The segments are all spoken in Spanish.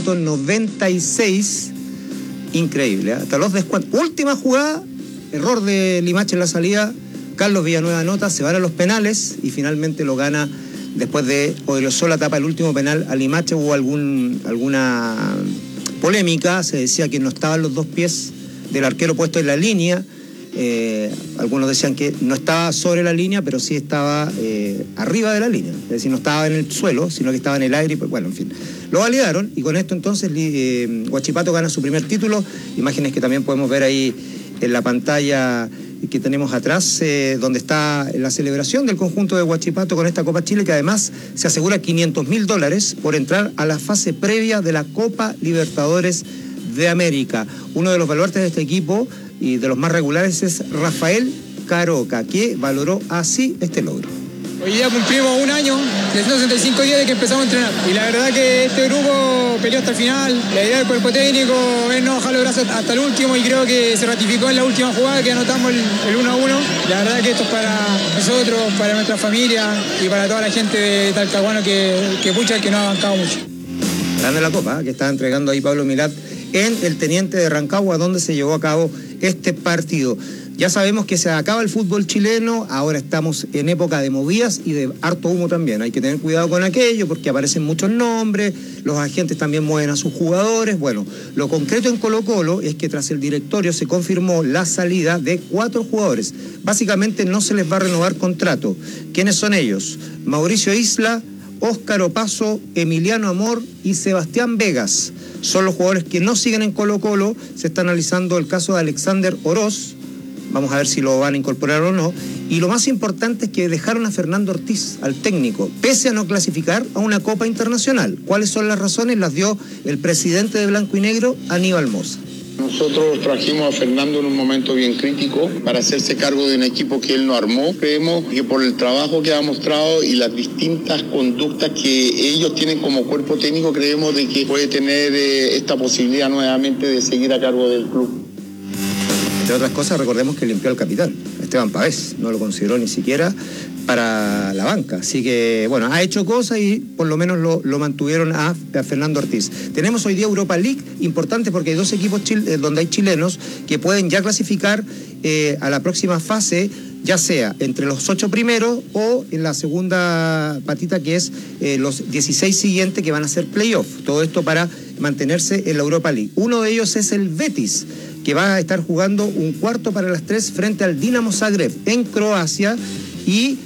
minuto 96. Increíble, ¿eh? Hasta los descuentos. Última jugada, error de Limache en la salida. Carlos Villanueva anota, se van a los penales y finalmente lo gana después de Odriozola tapa el último penal a Limache. Hubo alguna polémica, se decía que no estaban los dos pies del arquero puestos en la línea. Algunos decían que no estaba sobre la línea, pero sí estaba arriba de la línea. Es decir, no estaba en el suelo, sino que estaba en el aire. Y, pues, bueno, en fin. Lo validaron y con esto entonces Huachipato gana su primer título. Imágenes que también podemos ver ahí en la pantalla que tenemos atrás, donde está la celebración del conjunto de Huachipato con esta Copa Chile, que además se asegura $500.000 por entrar a la fase previa de la Copa Libertadores de América. Uno de los baluartes de este equipo y de los más regulares es Rafael Caroca, que valoró así este logro. Hoy día cumplimos un año, 365 días de que empezamos a entrenar. Y la verdad que este grupo peleó hasta el final. La idea del cuerpo técnico es no bajar los brazos hasta el último y creo que se ratificó en la última jugada que anotamos el 1-1. La verdad que esto es para nosotros, para nuestra familia y para toda la gente de Talcahuano que pucha, que nos ha bancado mucho. Grande la copa, que está entregando ahí Pablo Milat en el Teniente de Rancagua, donde se llevó a cabo este partido. Ya sabemos que se acaba el fútbol chileno, ahora estamos en época de movidas y de harto humo también. Hay que tener cuidado con aquello porque aparecen muchos nombres, los agentes también mueven a sus jugadores. Bueno, lo concreto en Colo-Colo es que tras el directorio se confirmó la salida de 4 jugadores. Básicamente no se les va a renovar contrato. ¿Quiénes son ellos? Mauricio Isla, Óscar Opaso, Emiliano Amor y Sebastián Vegas. Son los jugadores que no siguen en Colo-Colo. Se está analizando el caso de Alexander Oroz. Vamos a ver si lo van a incorporar o no. Y lo más importante es que dejaron a Fernando Ortiz, al técnico, pese a no clasificar a una Copa Internacional. ¿Cuáles son las razones? Las dio el presidente de Blanco y Negro, Aníbal Mosa. Nosotros trajimos a Fernando en un momento bien crítico para hacerse cargo de un equipo que él no armó. Creemos que por el trabajo que ha mostrado y las distintas conductas que ellos tienen como cuerpo técnico, creemos de que puede tener esta posibilidad nuevamente de seguir a cargo del club. Entre otras cosas, recordemos que limpió al capitán, Esteban Pavés, no lo consideró ni siquiera para la banca. Así que, bueno, ha hecho cosas y por lo menos lo mantuvieron a Fernando Ortiz. Tenemos hoy día Europa League, importante porque hay 2 equipos donde hay chilenos que pueden ya clasificar a la próxima fase, ya sea entre los 8 primeros o en la segunda patita, que es los 16 siguientes que van a ser playoff. Todo esto para mantenerse en la Europa League. Uno de ellos es el Betis, que va a estar jugando un cuarto para las 3 frente al Dinamo Zagreb en Croacia, y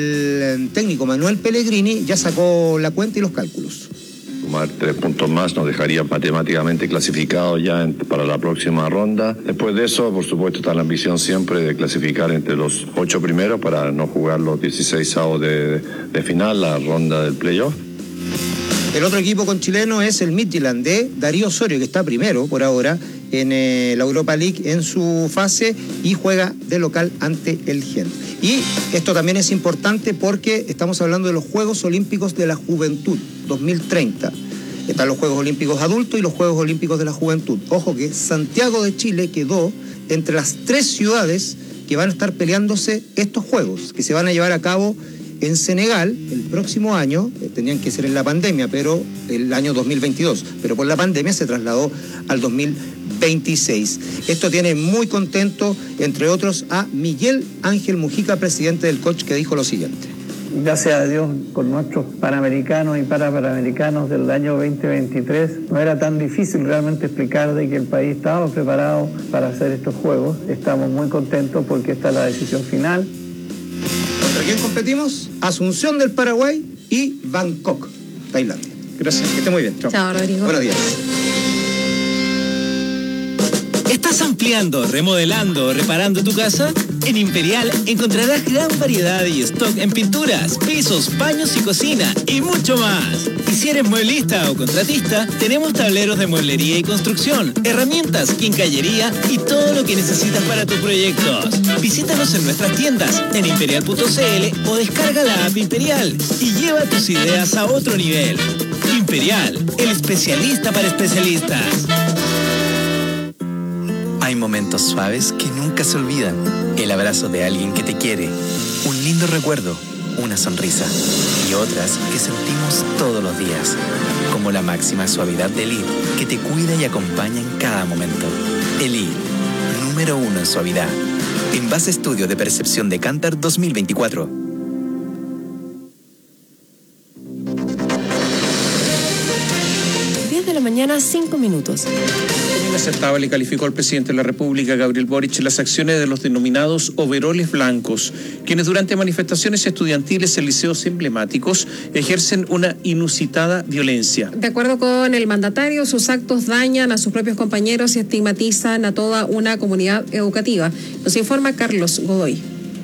el técnico Manuel Pellegrini ya sacó la cuenta y los cálculos. Sumar 3 puntos más nos dejaría matemáticamente clasificados ya para la próxima ronda. Después de eso, por supuesto, está la ambición siempre de clasificar entre los 8 primeros para no jugar los 16avos de final, la ronda del playoff. El otro equipo con chileno es el Midtjylland de Darío Osorio, que está primero por ahora en la Europa League en su fase y juega de local ante el Gent. Y esto también es importante porque estamos hablando de los Juegos Olímpicos de la Juventud 2030. Están los Juegos Olímpicos Adultos y los Juegos Olímpicos de la Juventud. Ojo que Santiago de Chile quedó entre las 3 ciudades que van a estar peleándose estos Juegos, que se van a llevar a cabo en Senegal el próximo año. Tenían que ser en la pandemia, pero el año 2022, pero por la pandemia se trasladó al 2026. Esto tiene muy contento, entre otros, a Miguel Ángel Mujica, presidente del COCH, que dijo lo siguiente. Gracias a Dios, con nuestros panamericanos y parapanamericanos del año 2023, no era tan difícil realmente explicar de que el país estaba preparado para hacer estos Juegos. Estamos muy contentos porque esta es la decisión final. ¿Contra quién competimos? Asunción del Paraguay y Bangkok, Tailandia. Gracias, que esté muy bien. Chao. Chao, Rodrigo. Buenos días. ¿Estás ampliando, remodelando o reparando tu casa? En Imperial encontrarás gran variedad y stock en pinturas, pisos, baños y cocina y mucho más. Y si eres mueblista o contratista, tenemos tableros de mueblería y construcción, herramientas, quincallería y todo lo que necesitas para tus proyectos. Visítanos en nuestras tiendas en imperial.cl o descarga la app Imperial y lleva tus ideas a otro nivel. Imperial, el especialista para especialistas. Hay momentos suaves que nunca se olvidan. El abrazo de alguien que te quiere. Un lindo recuerdo. una sonrisa y otras que sentimos todos los días, como la máxima suavidad de Elite, que te cuida y acompaña en cada momento. Elite, número 1 en suavidad. En base estudio de percepción de Kantar 2024. 10 de la mañana, 5 minutos. Inaceptable calificó el presidente de la República, Gabriel Boric, las acciones de los denominados overoles blancos, quienes durante manifestaciones estudiantiles en liceos emblemáticos ejercen una inusitada violencia. De acuerdo con el mandatario, sus actos dañan a sus propios compañeros y estigmatizan a toda una comunidad educativa. Nos informa Carlos Godoy.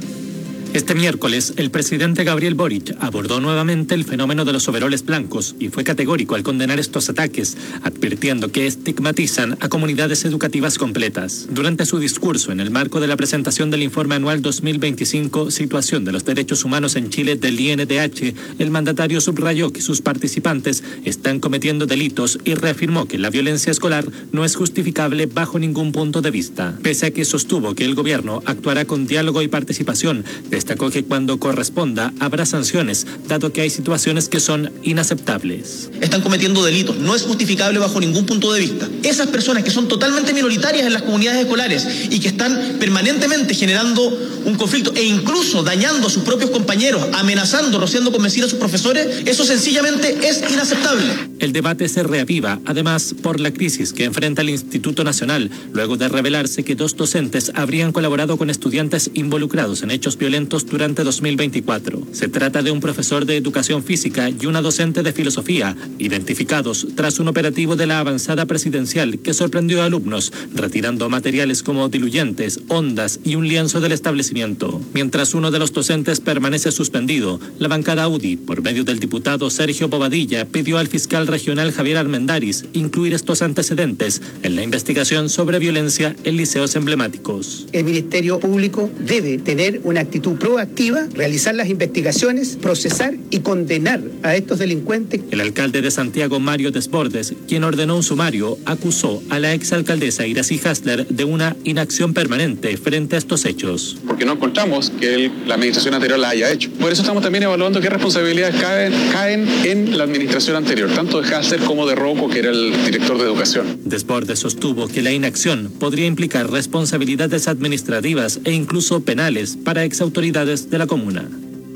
Este miércoles, el presidente Gabriel Boric abordó nuevamente el fenómeno de los overoles blancos y fue categórico al condenar estos ataques, advirtiendo que estigmatizan a comunidades educativas completas. Durante su discurso en el marco de la presentación del informe anual 2025, Situación de los Derechos Humanos en Chile del INDH, el mandatario subrayó que sus participantes están cometiendo delitos y reafirmó que la violencia escolar no es justificable bajo ningún punto de vista. Pese a que sostuvo que el gobierno actuará con diálogo y participación, destacó que cuando corresponda habrá sanciones, dado que hay situaciones que son inaceptables. Están cometiendo delitos, no es justificable bajo ningún punto de vista. Esas personas que son totalmente minoritarias en las comunidades escolares y que están permanentemente generando un conflicto e incluso dañando a sus propios compañeros, amenazando, rociando con mentiras a sus profesores, eso sencillamente es inaceptable. El debate se reaviva, además, por la crisis que enfrenta el Instituto Nacional, luego de revelarse que 2 docentes habrían colaborado con estudiantes involucrados en hechos violentos durante 2024. Se trata de un profesor de educación física y una docente de filosofía, identificados tras un operativo de la avanzada presidencial que sorprendió a alumnos, retirando materiales como diluyentes, ondas y un lienzo del establecimiento. Mientras uno de los docentes permanece suspendido, la bancada UDI, por medio del diputado Sergio Bobadilla, pidió al fiscal regional Javier Armendáriz incluir estos antecedentes en la investigación sobre violencia en liceos emblemáticos. El Ministerio Público debe tener una actitud proactiva, realizar las investigaciones, procesar y condenar a estos delincuentes. El alcalde de Santiago, Mario Desbordes, quien ordenó un sumario, acusó a la exalcaldesa Iracy Hasler de una inacción permanente frente a estos hechos. Porque no encontramos que la administración anterior la haya hecho. Por eso estamos también evaluando qué responsabilidades caen en la administración anterior, tanto de Hasler como de Rocco, que era el director de educación. Desbordes sostuvo que la inacción podría implicar responsabilidades administrativas e incluso penales para exautoridades de la comuna.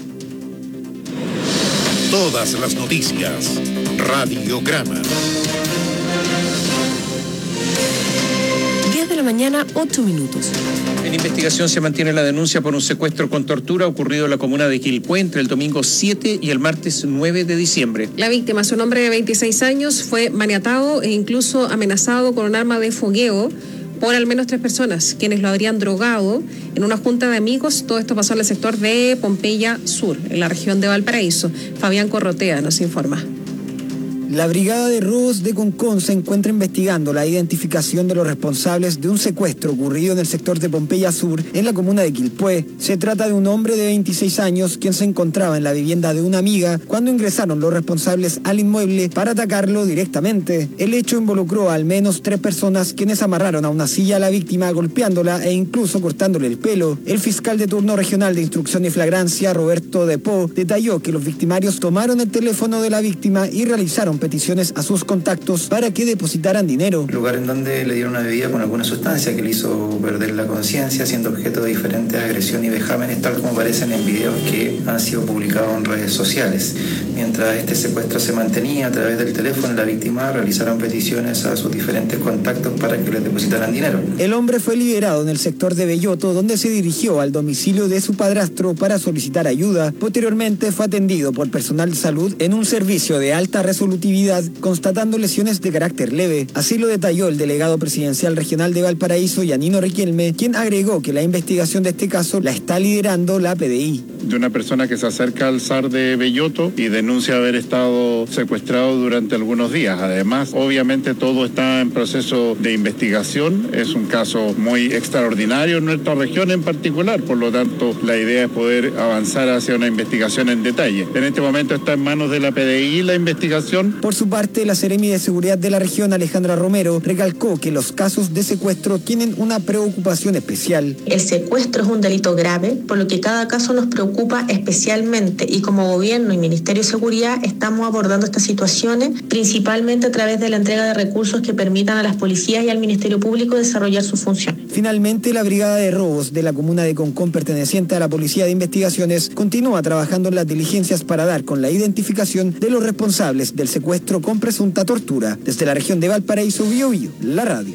Todas las noticias, Radiograma. 10 de la mañana, 8 minutos. En investigación se mantiene la denuncia por un secuestro con tortura ocurrido en la comuna de Quilpué entre el domingo 7 y el martes 9 de diciembre. La víctima, su hombre de 26 años, fue maniatado e incluso amenazado con un arma de fogueo por al menos 3 personas, quienes lo habrían drogado en una junta de amigos. Todo esto pasó en el sector de Pompeya Sur, en la región de Valparaíso. Fabián Corrotea nos informa. La Brigada de Robos de Concón se encuentra investigando la identificación de los responsables de un secuestro ocurrido en el sector de Pompeya Sur, en la comuna de Quilpué. Se trata de un hombre de 26 años quien se encontraba en la vivienda de una amiga cuando ingresaron los responsables al inmueble para atacarlo directamente. El hecho involucró a al menos 3 personas quienes amarraron a una silla a la víctima golpeándola e incluso cortándole el pelo. El fiscal de turno regional de instrucción y flagrancia, Roberto Depó, detalló que los victimarios tomaron el teléfono de la víctima y realizaron peticiones a sus contactos para que depositaran dinero. Lugar en donde le dieron una bebida con alguna sustancia que le hizo perder la conciencia, siendo objeto de diferentes agresiones y vejámenes, tal como aparecen en videos que han sido publicados en redes sociales. Mientras este secuestro se mantenía, a través del teléfono, la víctima realizaron peticiones a sus diferentes contactos para que les depositaran dinero. El hombre fue liberado en el sector de Belloto, donde se dirigió al domicilio de su padrastro para solicitar ayuda. Posteriormente fue atendido por personal de salud en un servicio de alta resolutividad, constatando lesiones de carácter leve. Así lo detalló el delegado presidencial regional de Valparaíso, Yanino Riquelme, quien agregó que la investigación de este caso la está liderando la PDI. De una persona que se acerca al SAR de Belloto y denuncia haber estado secuestrado durante algunos días. Además, obviamente todo está en proceso de investigación. Es un caso muy extraordinario en nuestra región en particular, por lo tanto la idea es poder avanzar hacia una investigación en detalle. En este momento está en manos de la PDI la investigación Por su parte, la Seremi de Seguridad de la región, Alejandra Romero, recalcó que los casos de secuestro tienen una preocupación especial. El secuestro es un delito grave, por lo que cada caso nos preocupa especialmente, y como gobierno y Ministerio de Seguridad estamos abordando estas situaciones principalmente a través de la entrega de recursos que permitan a las policías y al Ministerio Público desarrollar sus funciones. Finalmente, la Brigada de Robos de la comuna de Concón, perteneciente a la Policía de Investigaciones, continúa trabajando en las diligencias para dar con la identificación de los responsables del secuestro con presunta tortura. Desde la región de Valparaíso, Biobío, la radio.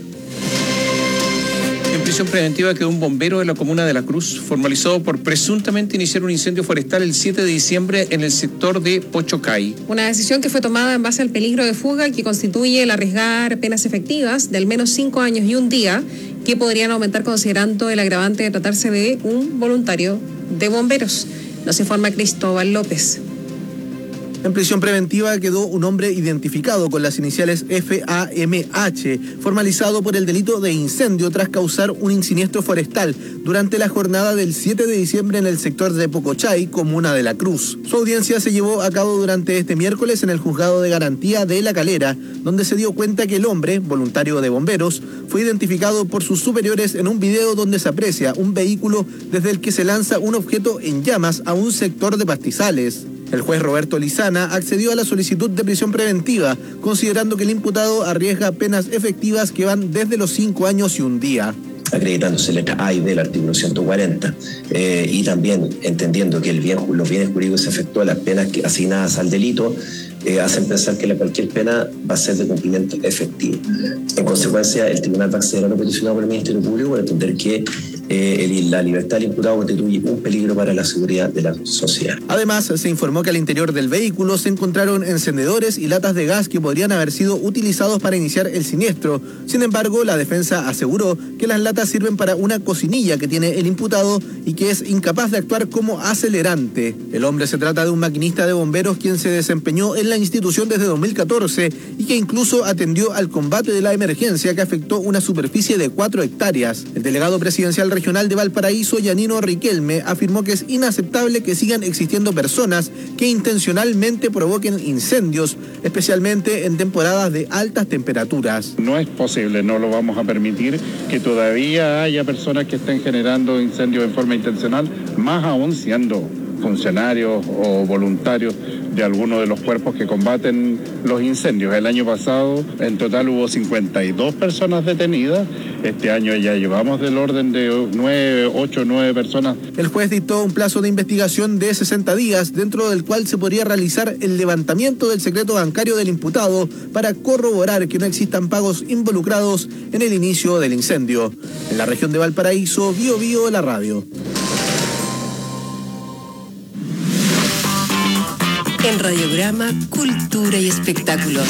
En prisión preventiva quedó un bombero de la comuna de La Cruz, formalizado por presuntamente iniciar un incendio forestal el 7 de diciembre en el sector de Pochocay. Una decisión que fue tomada en base al peligro de fuga que constituye el arriesgar penas efectivas de al menos 5 años y un día, que podrían aumentar considerando el agravante de tratarse de un voluntario de bomberos. Nos informa Cristóbal López. En prisión preventiva quedó un hombre identificado con las iniciales FAMH, formalizado por el delito de incendio tras causar un siniestro forestal durante la jornada del 7 de diciembre en el sector de Pocochay, comuna de La Cruz. Su audiencia se llevó a cabo durante este miércoles en el Juzgado de Garantía de La Calera, donde se dio cuenta que el hombre, voluntario de bomberos, fue identificado por sus superiores en un video donde se aprecia un vehículo desde el que se lanza un objeto en llamas a un sector de pastizales. El juez Roberto Lizana accedió a la solicitud de prisión preventiva, considerando que el imputado arriesga penas efectivas que van desde los 5 años y un día. Acreditándose letra A y B del artículo 140 y también entendiendo que los bienes jurídicos se efectúan, las penas asignadas al delito hacen pensar que cualquier pena va a ser de cumplimiento efectivo. En consecuencia, el tribunal va a acceder a lo peticionado por el Ministerio Público para entender que la libertad del imputado constituye un peligro para la seguridad de la sociedad. Además, se informó que al interior del vehículo se encontraron encendedores y latas de gas que podrían haber sido utilizados para iniciar el siniestro. Sin embargo, la defensa aseguró que las latas sirven para una cocinilla que tiene el imputado y que es incapaz de actuar como acelerante. El hombre se trata de un maquinista de bomberos quien se desempeñó en la institución desde 2014 y que incluso atendió al combate de la emergencia que afectó una superficie de 4 hectáreas. El delegado presidencial regional de Valparaíso, Yanino Riquelme, afirmó que es inaceptable que sigan existiendo personas que intencionalmente provoquen incendios, especialmente en temporadas de altas temperaturas. No es posible, no lo vamos a permitir que todavía haya personas que estén generando incendios en forma intencional, más aún siendo funcionarios o voluntarios de alguno de los cuerpos que combaten los incendios. El año pasado en total hubo 52 personas detenidas. Este año ya llevamos del orden de 8 o 9 personas. El juez dictó un plazo de investigación de 60 días, dentro del cual se podría realizar el levantamiento del secreto bancario del imputado para corroborar que no existan pagos involucrados en el inicio del incendio. En la región de Valparaíso, Biobío, la radio. En Radiograma, Cultura y Espectáculos.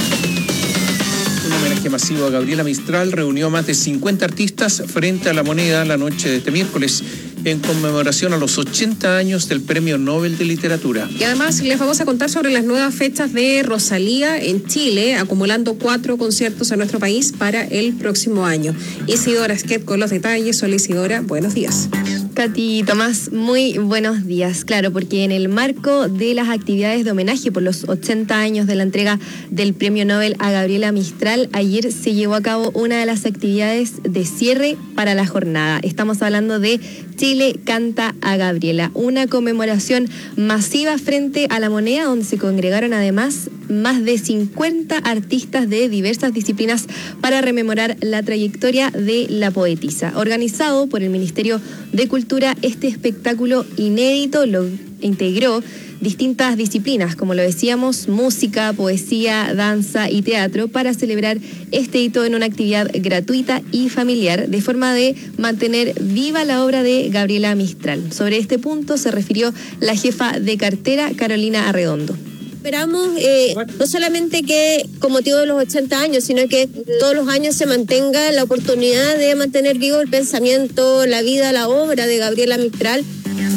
Un homenaje masivo a Gabriela Mistral reunió a más de 50 artistas frente a La Moneda la noche de este miércoles, en conmemoración a los 80 años del Premio Nobel de Literatura. Y además les vamos a contar sobre las nuevas fechas de Rosalía en Chile, acumulando 4 conciertos en nuestro país para el próximo año. Isidora Esquet con los detalles. Hola Isidora, buenos días. Katy, Tomás, muy buenos días. Claro, porque en el marco de las actividades de homenaje por los 80 años de la entrega del Premio Nobel a Gabriela Mistral, ayer se llevó a cabo una de las actividades de cierre para la jornada. Estamos hablando de Chile canta a Gabriela, una conmemoración masiva frente a La Moneda, donde se congregaron además más de 50 artistas de diversas disciplinas para rememorar la trayectoria de la poetisa. Organizado por el Ministerio de Cultura, este espectáculo inédito lo integró distintas disciplinas, como lo decíamos, música, poesía, danza y teatro, para celebrar este hito en una actividad gratuita y familiar, de forma de mantener viva la obra de Gabriela Mistral. Sobre este punto se refirió la jefa de cartera, Carolina Arredondo. Esperamos no solamente que con motivo de los 80 años, sino que todos los años se mantenga la oportunidad de mantener vivo el pensamiento, la vida, la obra de Gabriela Mistral.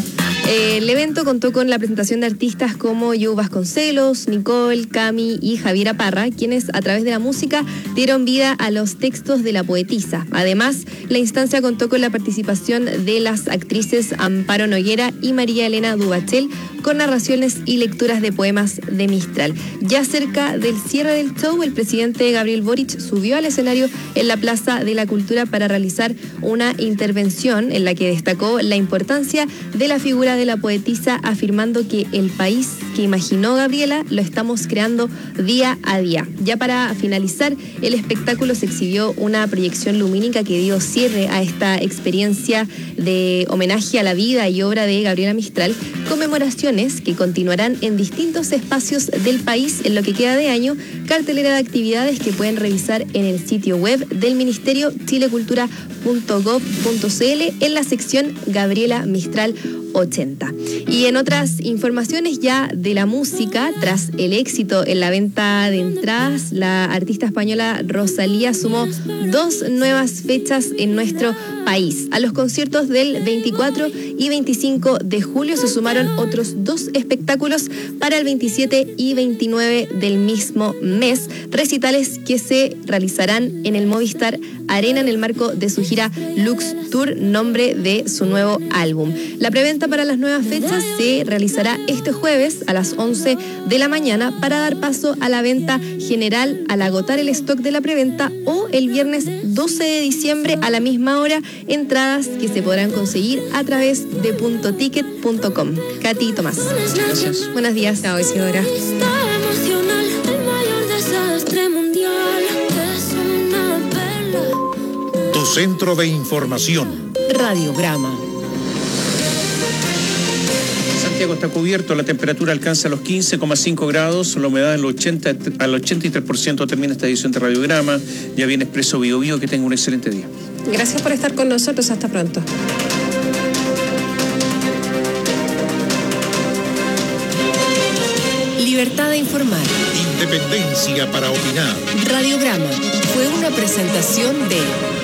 El evento contó con la presentación de artistas como Joe Vasconcelos, Nicole, Cami y Javiera Parra, quienes a través de la música dieron vida a los textos de la poetisa. Además, la instancia contó con la participación de las actrices Amparo Noguera y María Elena Dubachel, con narraciones y lecturas de poemas de Mistral. Ya cerca del cierre del show, el presidente Gabriel Boric subió al escenario en la Plaza de la Cultura para realizar una intervención en la que destacó la importancia de la figura de la poetisa, afirmando que el país que imaginó Gabriela lo estamos creando día a día. Ya para finalizar, el espectáculo se exhibió una proyección lumínica que dio cierre a esta experiencia de homenaje a la vida y obra de Gabriela Mistral, conmemoraciones que continuarán en distintos espacios del país en lo que queda de año, cartelera de actividades que pueden revisar en el sitio web del Ministerio, chilecultura.gov.cl, en la sección Gabriela Mistral 80. Y en otras informaciones ya de la música, tras el éxito en la venta de entradas, la artista española Rosalía sumó 2 nuevas fechas en nuestro país. A los conciertos del 24 y 25 de julio se sumaron otros 2 espectáculos para el 27 y 29 del mismo mes, recitales que se realizarán en el Movistar Arena en el marco de su gira Lux Tour, nombre de su nuevo álbum. La preventa para las nuevas fechas se realizará este jueves a las 11 de la mañana para dar paso a la venta general al agotar el stock de la preventa, o el viernes 12 de diciembre a la misma hora, entradas que se podrán conseguir a través de puntoticket.com. Katy y Tomás. Gracias. Buenos días. Chao, Isidora. Tu centro de información. Radiograma. Santiago está cubierto, la temperatura alcanza los 15,5 grados, la humedad al 83%. Termina esta edición de Radiograma. Ya viene Expreso Bio Bio, que tenga un excelente día. Gracias por estar con nosotros. Hasta pronto. Libertad de informar. Independencia para opinar. Radiograma fue una presentación de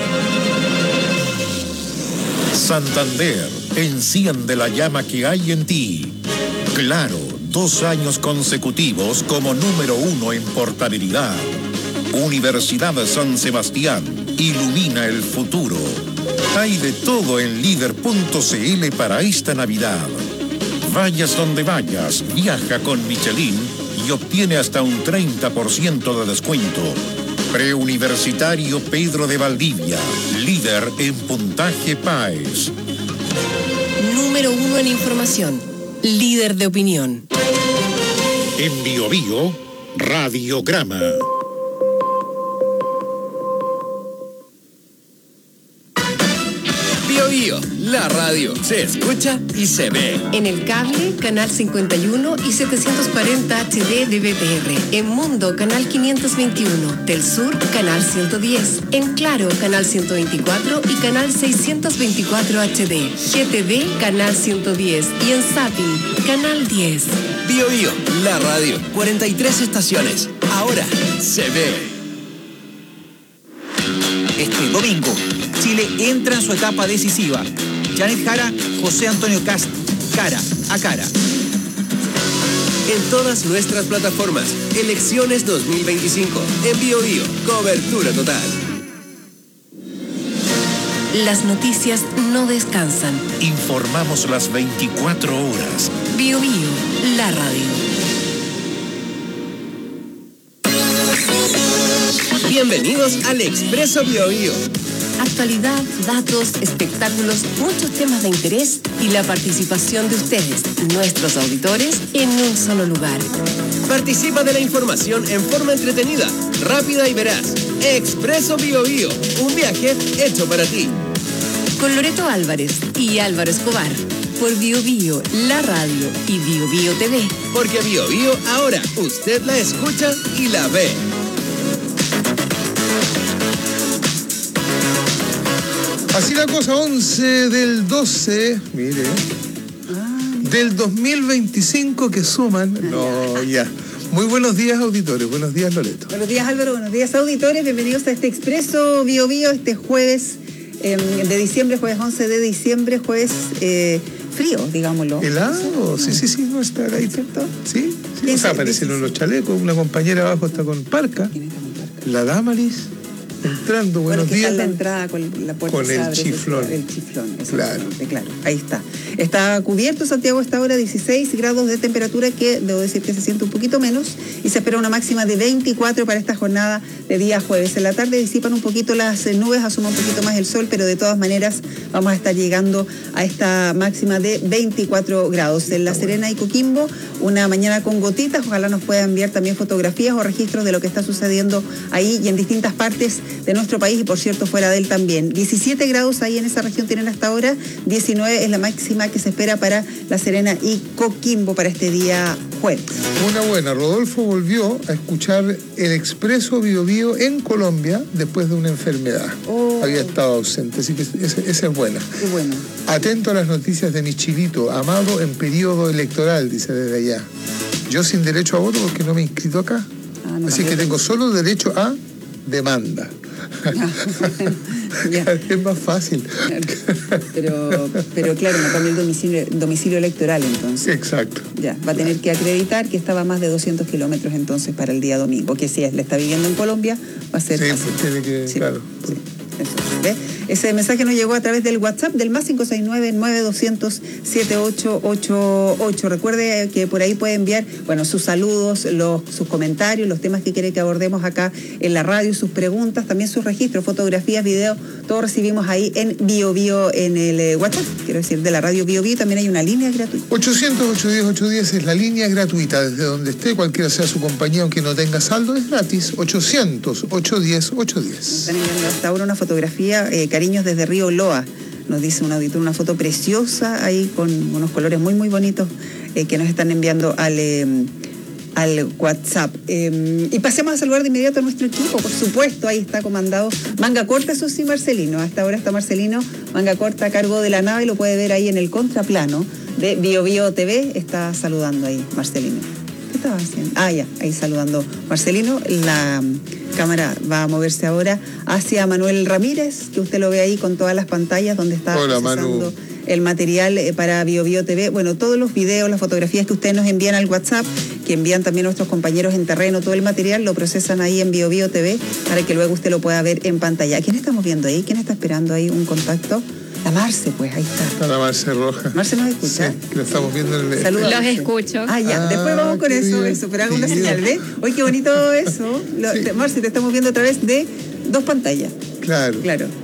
Santander, enciende la llama que hay en ti. Claro, 2 años consecutivos como número 1 en portabilidad. Universidad San Sebastián, ilumina el futuro. Hay de todo en líder.cl para esta Navidad. Vayas donde vayas, viaja con Michelin y obtiene hasta un 30% de descuento. Preuniversitario Pedro de Valdivia, líder en puntaje PAES. número 1 en información, líder de opinión. En Bio Bio, Radiograma. Bio Bio, la radio se escucha y se ve. En el cable, canal 51 y 740 HD de BTR. En Mundo, canal 521. Del Sur, canal 110. En Claro, canal 124 y canal 624 HD. GTV, canal 110. Y en Zapping, canal 10. Bio Bio, la radio, 43 estaciones. Ahora se ve. Este domingo, Chile entra en su etapa decisiva. Janet Jara, José Antonio Kast, cara a cara. En todas nuestras plataformas, Elecciones 2025. En Bio Bio, cobertura total. Las noticias no descansan. Informamos las 24 horas. Bio Bio, la radio. Bienvenidos al Expreso Bio Bio. Actualidad, datos, espectáculos, muchos temas de interés y la participación de ustedes, nuestros auditores, en un solo lugar. Participa de la información en forma entretenida, rápida y veraz. Expreso Bio Bio, un viaje hecho para ti. Con Loreto Álvarez y Álvaro Escobar, por Bio Bio, la radio y Bio Bio TV. Porque Bio Bio ahora usted la escucha y la ve. Así la cosa, 11 del 12, mire, del 2025 que suman. No, ya. Muy buenos días, auditores. Buenos días, Loreto. Buenos días, Álvaro. Buenos días, auditores. Bienvenidos a este Expreso Bio Bio, este jueves de diciembre, jueves 11 de diciembre, jueves frío, digámoslo. ¿Helado? Sí, no está ahí. ¿Cierto? Sí. O sea, aparecieron los chalecos, una compañera abajo está con parca. ¿Quién está con parca? La Damaris. Entrando, buenos días. Está en la entrada con la puerta. Con el chiflón. El chiflón, claro. Ahí está. Está cubierto Santiago hasta ahora, 16 grados de temperatura, que debo decir que se siente un poquito menos, y se espera una máxima de 24 para esta jornada de día jueves. En la tarde disipan un poquito las nubes, asoma un poquito más el sol, pero de todas maneras vamos a estar llegando a esta máxima de 24 grados. En La Serena y Coquimbo, una mañana con gotitas. Ojalá nos pueda enviar también fotografías o registros de lo que está sucediendo ahí y en distintas partes de nuestro país, y por cierto fuera de él también. 17 grados ahí en esa región tienen hasta ahora, 19 es la máxima que se espera para La Serena y Coquimbo para este día jueves. Una buena, Rodolfo volvió a escuchar el Expreso Bío Bío en Colombia después de una enfermedad. Había estado ausente, así que esa es buena. Qué bueno. Atento a las noticias de mi chilito, amado en periodo electoral, dice desde allá. Yo sin derecho a voto porque no me he inscrito acá. Así que tengo solo derecho a demanda. Es más fácil. Pero claro, no cambia el domicilio electoral entonces. Exacto. Ya, va a tener que acreditar que estaba a más de 200 kilómetros entonces para el día domingo, que si él está viviendo en Colombia va a ser sí, fácil. Pues tiene que, sí, claro. Sí. Eso, ¿ve? Ese mensaje nos llegó a través del WhatsApp del más 569-9200-7888. Recuerde que por ahí puede enviar, sus saludos, sus comentarios, los temas que quiere que abordemos acá en la radio, sus preguntas, también sus registros, fotografías, videos, todo recibimos ahí en Bío Bío, en el WhatsApp, quiero decir, de la radio Bío Bío. También hay una línea gratuita. 800-810-810 es la línea gratuita, desde donde esté, cualquiera sea su compañía, aunque no tenga saldo, es gratis. 800-810-810. Están enviando hasta ahora una fotografía, cariños desde Río Loa, nos dice un auditor, una foto preciosa ahí con unos colores muy muy bonitos que nos están enviando al WhatsApp. Y pasemos a saludar de inmediato a nuestro equipo, por supuesto. Ahí está comandado Manga Corta, eso sí, Marcelino. Hasta ahora está Marcelino Manga Corta a cargo de la nave, lo puede ver ahí en el contraplano de Bío Bío TV. Está saludando ahí Marcelino. ¿Qué estaba haciendo? Ya, ahí saludando Marcelino. La cámara va a moverse ahora hacia Manuel Ramírez, que usted lo ve ahí con todas las pantallas donde está procesando el material para Bío Bío TV. Bueno, todos los videos, las fotografías que ustedes nos envían al WhatsApp, que envían también nuestros compañeros en terreno, todo el material lo procesan ahí en Bío Bío TV para que luego usted lo pueda ver en pantalla. ¿A quién estamos viendo ahí? ¿Quién está esperando ahí un contacto? La Marce, pues, ahí está. Está la Marce Roja. Marce nos escucha. Sí, que lo estamos viendo en el... Saludos. Los escucho. Ya, después vamos con eso, pero hago una señal, ¿ves? Oye, qué bonito eso. Marce, te estamos viendo a través de 2 pantallas. Claro.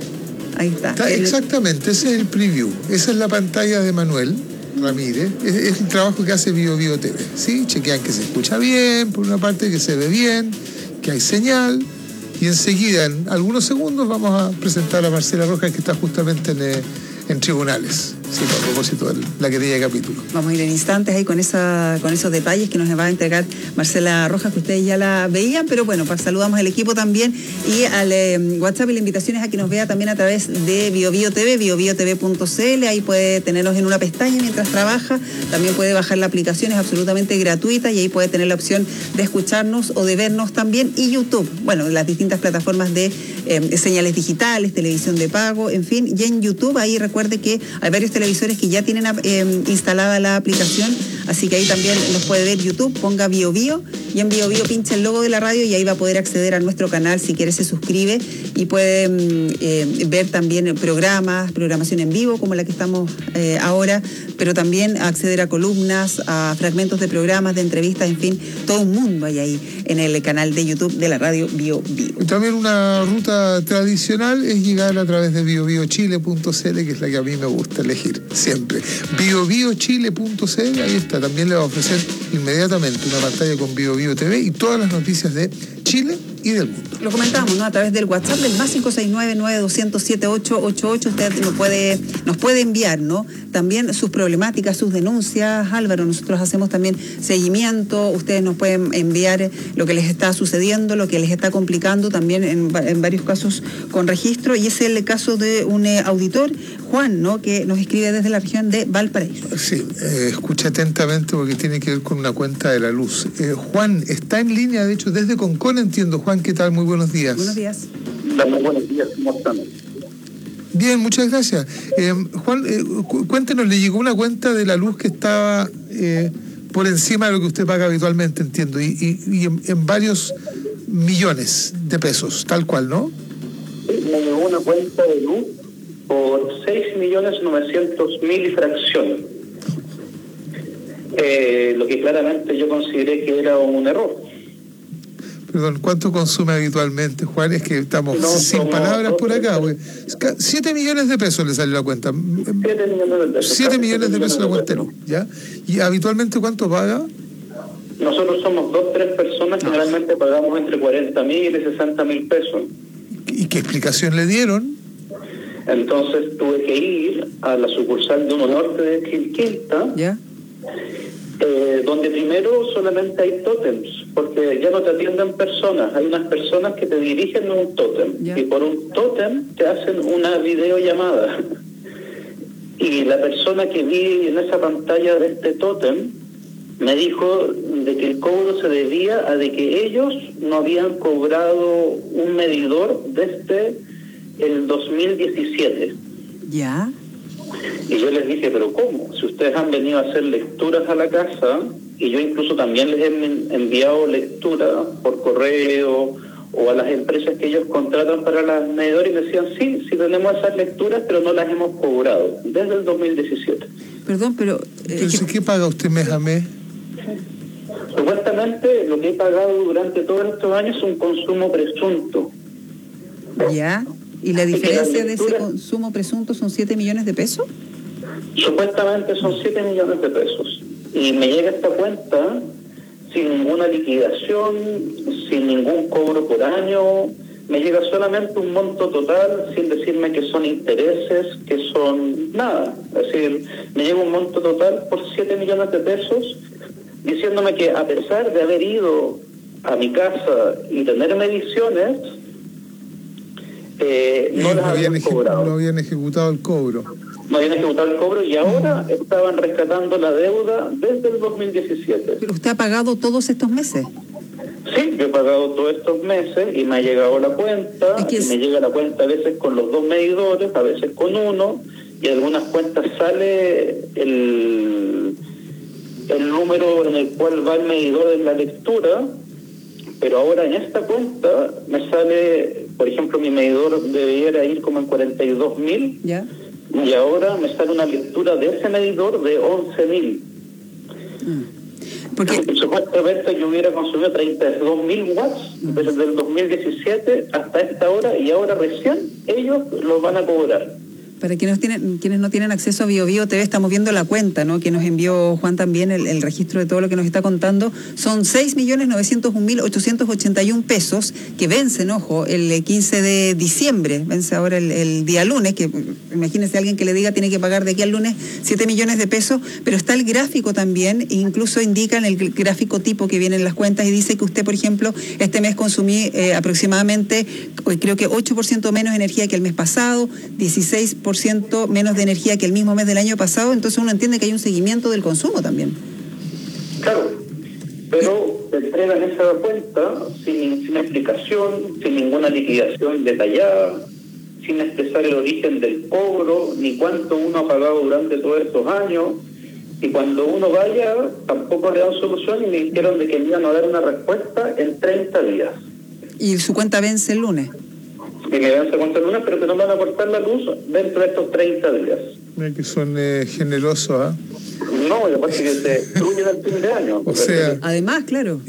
Ahí está. Exactamente, ese es el preview. Esa es la pantalla de Manuel Ramírez. Es el trabajo que hace Bío Bío TV. ¿Sí? Chequean que se escucha bien, por una parte, que se ve bien, que hay señal. Y enseguida, en algunos segundos, vamos a presentar a Marcela Rojas, que está justamente en tribunales. Sí, a propósito de la querida de capítulo. Vamos a ir en instantes ahí con esos detalles que nos va a entregar Marcela Rojas, que ustedes ya la veían, pero bueno, saludamos al equipo también y al WhatsApp, y la invitación es a que nos vea también a través de Bío Bío TV, biobiotv.cl. Ahí puede tenernos en una pestaña mientras trabaja, también puede bajar la aplicación, es absolutamente gratuita, y ahí puede tener la opción de escucharnos o de vernos también, y YouTube, bueno, las distintas plataformas de señales digitales, televisión de pago, en fin, y en YouTube ahí recuerde que hay varios televisores que ya tienen instalada la aplicación, así que ahí también nos puede ver YouTube, ponga Bío Bío, y en Bío Bío pincha el logo de la radio y ahí va a poder acceder a nuestro canal. Si quiere se suscribe y puede ver también programación en vivo como la que estamos ahora, pero también acceder a columnas, a fragmentos de programas, de entrevistas, en fin, todo un mundo hay ahí en el canal de YouTube de la radio Bío Bío. Y también una ruta tradicional es llegar a través de biobiochile.cl, que es la que a mí me gusta elegir siempre. biobiochile.cl, ahí está. También le va a ofrecer inmediatamente una pantalla con Bío Bío TV y todas las noticias de Chile y del mundo. Lo comentamos, ¿no? A través del WhatsApp del más 569-9200-7888. Usted nos puede enviar, ¿no? También sus problemáticas, sus denuncias. Álvaro, nosotros hacemos también seguimiento. Ustedes nos pueden enviar lo que les está sucediendo, lo que les está complicando, también en varios casos con registro. Y es el caso de un auditor, Juan, ¿no? Que nos escribe desde la región de Valparaíso. Sí, escucha atentamente porque tiene que ver con una cuenta de la luz. Juan está en línea, de hecho, desde Concón, entiendo. Juan, ¿qué tal? Muy buenos días. Buenos días. Muy buenos días, ¿cómo están? Bien, muchas gracias. Juan, cuéntenos, ¿le llegó una cuenta de la luz que estaba por encima de lo que usted paga habitualmente, entiendo, y en varios millones de pesos, tal cual, ¿no? Me llegó una cuenta de luz por 6.900.000 y fracción. Lo que claramente yo consideré que era un error. Perdón, ¿cuánto consume habitualmente, Juan? Es que estamos sin palabras por acá. 7 millones de pesos le salió la cuenta. 7 millones de pesos. 7 millones de pesos la cuenta, ¿ya? ¿Y habitualmente cuánto paga? Nosotros somos 2-3 personas, generalmente pagamos entre 40.000 y 60.000 pesos. ¿Y qué explicación le dieron? Entonces tuve que ir a la sucursal de Uno Norte de Quilquilta, donde primero solamente hay tótems, porque ya no te atienden personas, hay unas personas que te dirigen a un tótem, y por un tótem te hacen una videollamada. Y la persona que vi en esa pantalla de este tótem me dijo de que el cobro se debía a de que ellos no habían cobrado un medidor desde el 2017. ¿Ya? Y yo les dije, pero ¿cómo? Si ustedes han venido a hacer lecturas a la casa, y yo incluso también les he enviado lecturas por correo o a las empresas que ellos contratan para las medidoras, y me decían, sí tenemos esas lecturas, pero no las hemos cobrado desde el 2017. Perdón, pero... Entonces, ¿qué paga usted mes a mes? Supuestamente lo que he pagado durante todos estos años es un consumo presunto. ¿Ya? ¿Y la diferencia de ese consumo presunto son 7 millones de pesos? Supuestamente son 7 millones de pesos. Y me llega esta cuenta sin ninguna liquidación, sin ningún cobro por año. Me llega solamente un monto total, sin decirme que son intereses, que son nada. Es decir, me llega un monto total por 7 millones de pesos, diciéndome que a pesar de haber ido a mi casa y tener mediciones, no las habían cobrado. No habían ejecutado el cobro. No habían ejecutado el cobro y ahora estaban rescatando la deuda desde el 2017. ¿Pero usted ha pagado todos estos meses? Sí, yo he pagado todos estos meses y me ha llegado la cuenta, y me llega la cuenta a veces con los 2 medidores, a veces con uno, y en algunas cuentas sale el número en el cual va el medidor en la lectura, pero ahora en esta cuenta me sale, por ejemplo, mi medidor debería ir como en 42.000, ¿ya? Y ahora me sale una lectura de ese medidor de 11.000. Porque supuestamente yo hubiera consumido 32.000 watts desde el 2017 hasta esta hora, y ahora recién ellos los van a cobrar. Para quienes no tienen acceso a BioBio TV, estamos viendo la cuenta, ¿no?, que nos envió Juan también, el registro de todo lo que nos está contando. Son 6.901.881 pesos que vencen, ojo, el 15 de diciembre, vence ahora el día lunes, que imagínense alguien que le diga tiene que pagar de aquí al lunes 7 millones de pesos, pero está el gráfico también, e incluso indica en el gráfico tipo que viene en las cuentas y dice que usted, por ejemplo, este mes consumí aproximadamente, creo que 8% menos energía que el mes pasado, 16% menos de energía que el mismo mes del año pasado, entonces uno entiende que hay un seguimiento del consumo también. Claro, pero te entregan esa cuenta sin explicación, sin ninguna liquidación detallada, sin expresar el origen del cobro, ni cuánto uno ha pagado durante todos estos años, y cuando uno vaya tampoco le dan solución, y me dijeron de que me iban a dar una respuesta en 30 días. ¿Y su cuenta vence el lunes? Que me vence cuenta el lunes, pero que no van a cortar la luz dentro de estos 30 días. Mira que son generosos, ¿ah? No, y aparte que se destruyen al fin de año. O sea, además, claro.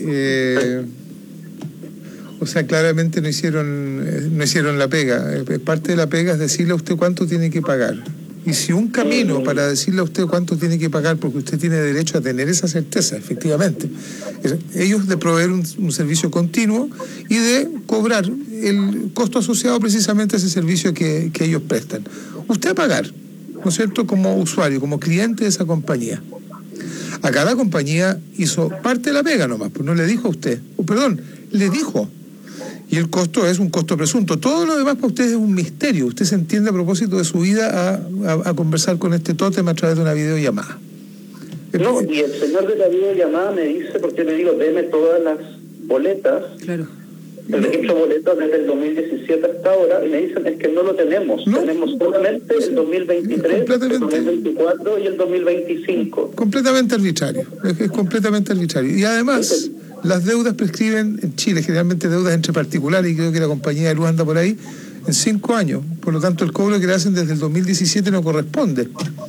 O sea, claramente no hicieron la pega. Parte de la pega es decirle a usted cuánto tiene que pagar. Y si un camino para decirle a usted cuánto tiene que pagar, porque usted tiene derecho a tener esa certeza, efectivamente, ellos de proveer un servicio continuo y de cobrar el costo asociado precisamente a ese servicio que ellos prestan. Usted a pagar, ¿no es cierto?, como usuario, como cliente de esa compañía. Acá la compañía hizo parte de la pega nomás, pues no le dijo a usted, le dijo. Y el costo es un costo presunto. Todo lo demás para usted es un misterio. Usted se entiende a propósito de su vida a conversar con este tótem a través de una videollamada. No, y el señor de la videollamada me dice, porque le digo, deme todas las boletas. Claro. el registro de boletas desde el 2017 hasta ahora, y me dicen es que no lo tenemos. Tenemos solamente el 2023, el 2024 y el 2025. Completamente arbitrario, es completamente arbitrario. Y además, las deudas prescriben en Chile, generalmente deudas entre particulares, y creo que la compañía de luz anda por ahí, en 5 años. Por lo tanto, el cobro que le hacen desde el 2017 no corresponde.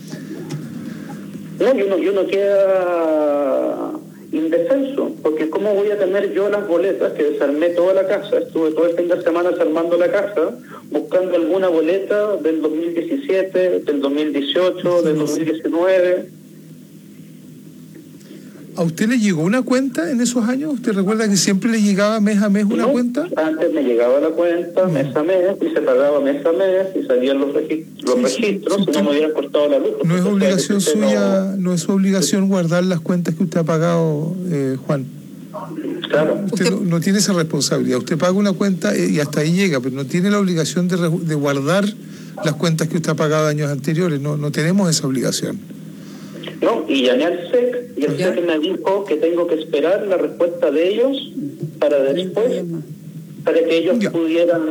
No, y uno queda indefenso, porque ¿cómo voy a tener yo las boletas que desarmé toda la casa? Estuve todo el fin de semana desarmando la casa, buscando alguna boleta del 2017, del 2018, del 2019. ¿A usted le llegó una cuenta en esos años? ¿Usted recuerda que siempre le llegaba mes a mes una cuenta? Antes me llegaba la cuenta mes a mes y se pagaba mes a mes y salían los registros si no me hubieran cortado la luz. No es obligación suya, no es su obligación guardar las cuentas que usted ha pagado, Juan. Claro. Usted no tiene esa responsabilidad. Usted paga una cuenta y hasta ahí llega, pero no tiene la obligación de guardar las cuentas que usted ha pagado años anteriores. No tenemos esa obligación. No, y llamé al SEC y el SEC me dijo que tengo que esperar la respuesta de ellos para después, para que ellos pudieran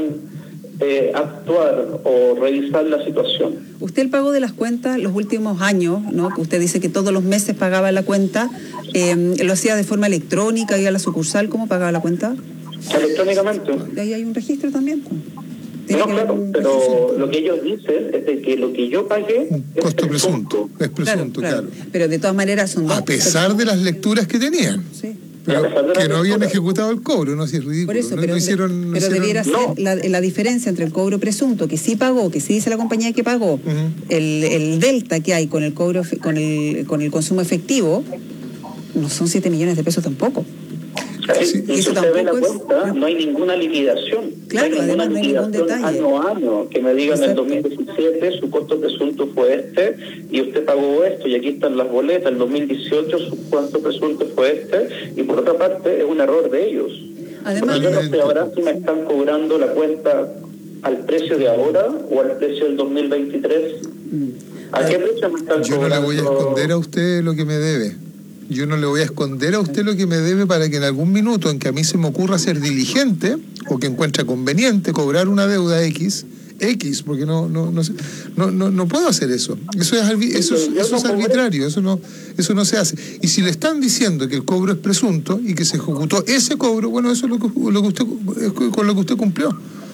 actuar o revisar la situación. Usted el pago de las cuentas los últimos años, ¿no? Que usted dice que todos los meses pagaba la cuenta, ¿lo hacía de forma electrónica, iba a la sucursal? ¿Cómo pagaba la cuenta? Electrónicamente. ¿De ahí hay un registro también? No, claro, pero lo que ellos dicen es de que lo que yo pagué es costo presunto. Es presunto, claro. Pero de todas maneras son dos. A pesar de las lecturas que tenían. Sí. Pero que no habían ejecutado el cobro, no, si es ridículo. Por eso, no, pero debiera ser la diferencia entre el cobro presunto, que sí pagó, que sí dice la compañía que pagó, el delta que hay con el cobro, con el consumo efectivo, no son 7 millones de pesos tampoco. Sí, y si usted ve la cuenta, no hay ninguna liquidación. Claro, no hay ninguna además no hay ningún liquidación detalle. año a año, que me digan en el 2017 su costo presunto fue este y usted pagó esto y aquí están las boletas, el 2018 su costo presunto fue este, y por otra parte es un error de ellos. Además, porque yo no sé ahora si me están cobrando la cuenta al precio de ahora o al precio del 2023. ¿A qué precio me están cobrando? Yo no le voy a esconder a usted lo que me debe. Yo no le voy a esconder a usted lo que me debe para que en algún minuto en que a mí se me ocurra ser diligente o que encuentre conveniente cobrar una deuda X, porque no puedo hacer eso. Eso es arbitrario, eso no se hace. Y si le están diciendo que el cobro es presunto y que se ejecutó ese cobro, bueno, eso es lo que usted con lo que usted cumplió.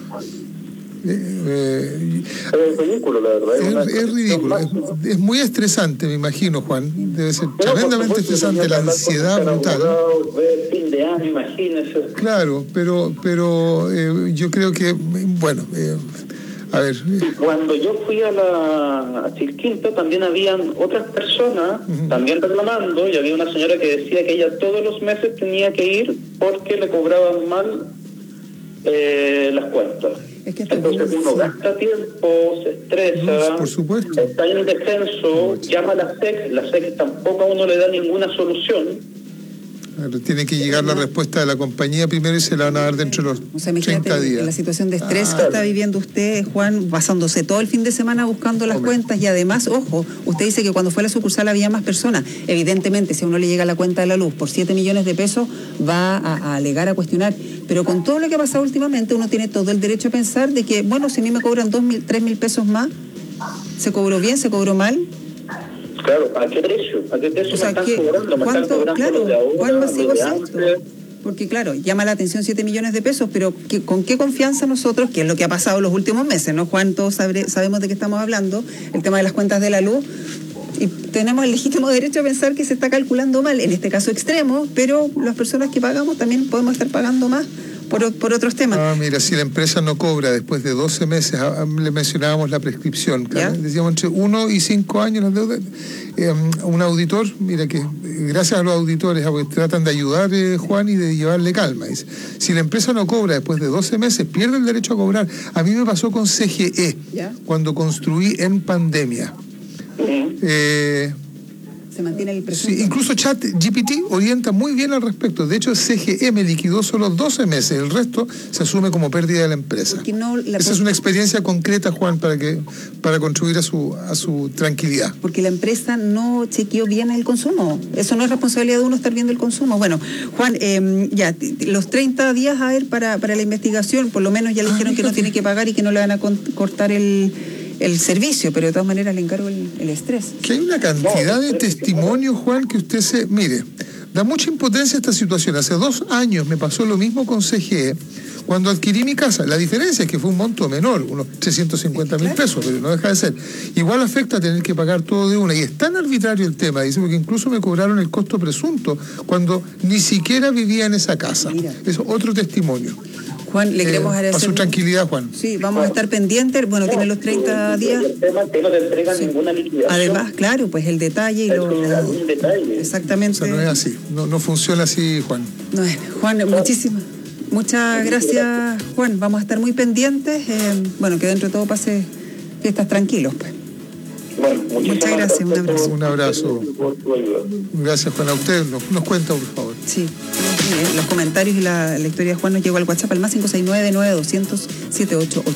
Es ridículo, la verdad. Es ridículo. Es muy estresante, me imagino, Juan. Debe ser tremendamente estresante, la ansiedad brutal. Fin de año, imagínese. Claro, pero yo creo que, bueno, a ver. Cuando yo fui a Chilquinta también habían otras personas también reclamando, y había una señora que decía que ella todos los meses tenía que ir porque le cobraban mal las cuentas. Entonces uno gasta tiempo, se estresa, por supuesto, está indefenso, llama a la SEC tampoco a uno le da ninguna solución. Tiene que llegar la respuesta de la compañía primero y se la van a dar dentro de los 30 días. La situación de estrés que está viviendo usted, Juan, pasándose todo el fin de semana buscando las cuentas y además, ojo, usted dice que cuando fue a la sucursal había más personas. Evidentemente, si a uno le llega la cuenta de la luz por 7 millones de pesos, va a alegar, a cuestionar. Pero con todo lo que ha pasado últimamente, uno tiene todo el derecho a pensar de que, bueno, si a mí me cobran 2.000, 3.000 pesos más, ¿se cobró bien, se cobró mal? Claro, ¿a qué precio? ¿A qué precio me están cobrando? ¿Me están cobrando claro, lo de ahora, ¿cuál masivo es lo esto? de antes? Porque claro, llama la atención 7 millones de pesos, pero ¿con qué confianza nosotros, que es lo que ha pasado en los últimos meses, ¿no, Juan? Todos sabemos de qué estamos hablando, el tema de las cuentas de la luz, y tenemos el legítimo derecho a pensar que se está calculando mal, en este caso extremo, pero las personas que pagamos también podemos estar pagando más por otros temas. Mira, si la empresa no cobra después de 12 meses, le mencionábamos la prescripción, claro, decíamos entre 1 y 5 años las deudas. Un auditor, mira que gracias a los auditores tratan de ayudar, Juan, y de llevarle calma. Dice, si la empresa no cobra después de 12 meses, pierde el derecho a cobrar. A mí me pasó con CGE, cuando construí en pandemia. Se mantiene el presunto. Sí, incluso ChatGPT orienta muy bien al respecto. De hecho, CGM liquidó solo 12 meses. El resto se asume como pérdida de la empresa. Esa es una experiencia concreta, Juan, para contribuir a su tranquilidad. Porque la empresa no chequeó bien el consumo. Eso no es responsabilidad de uno estar viendo el consumo. Bueno, Juan, ya, los 30 días a ver para la investigación, por lo menos ya le dijeron que no tiene que pagar y que no le van a cortar el servicio, pero de todas maneras le encargo el estrés. Que hay una cantidad de testimonios, Juan, que usted mire, da mucha impotencia esta situación. Hace 2 años me pasó lo mismo con CGE cuando adquirí mi casa. La diferencia es que fue un monto menor, unos 350.000 pesos, pero no deja de ser. Igual afecta tener que pagar todo de una. Y es tan arbitrario el tema, dice, porque incluso me cobraron el costo presunto cuando ni siquiera vivía en esa casa. Es otro testimonio. Juan, le queremos agradecer. Para su tranquilidad, Juan. Sí, vamos a estar pendientes. Bueno, tiene los 30 días. El tema es que no te entregan ninguna liquidación. Además, claro, pues el detalle y un detalle. Exactamente. O sea, no es así, no funciona así, Juan. No es, Juan, muchas gracias, Juan. Vamos a estar muy pendientes. Bueno, que dentro de todo pase fiestas tranquilos, pues. Bueno, muchas gracias, un abrazo. Un abrazo. Gracias, Juan. A usted nos cuenta, por favor. Sí, los comentarios y la historia de Juan nos llegó al WhatsApp al más 569-9200-7888.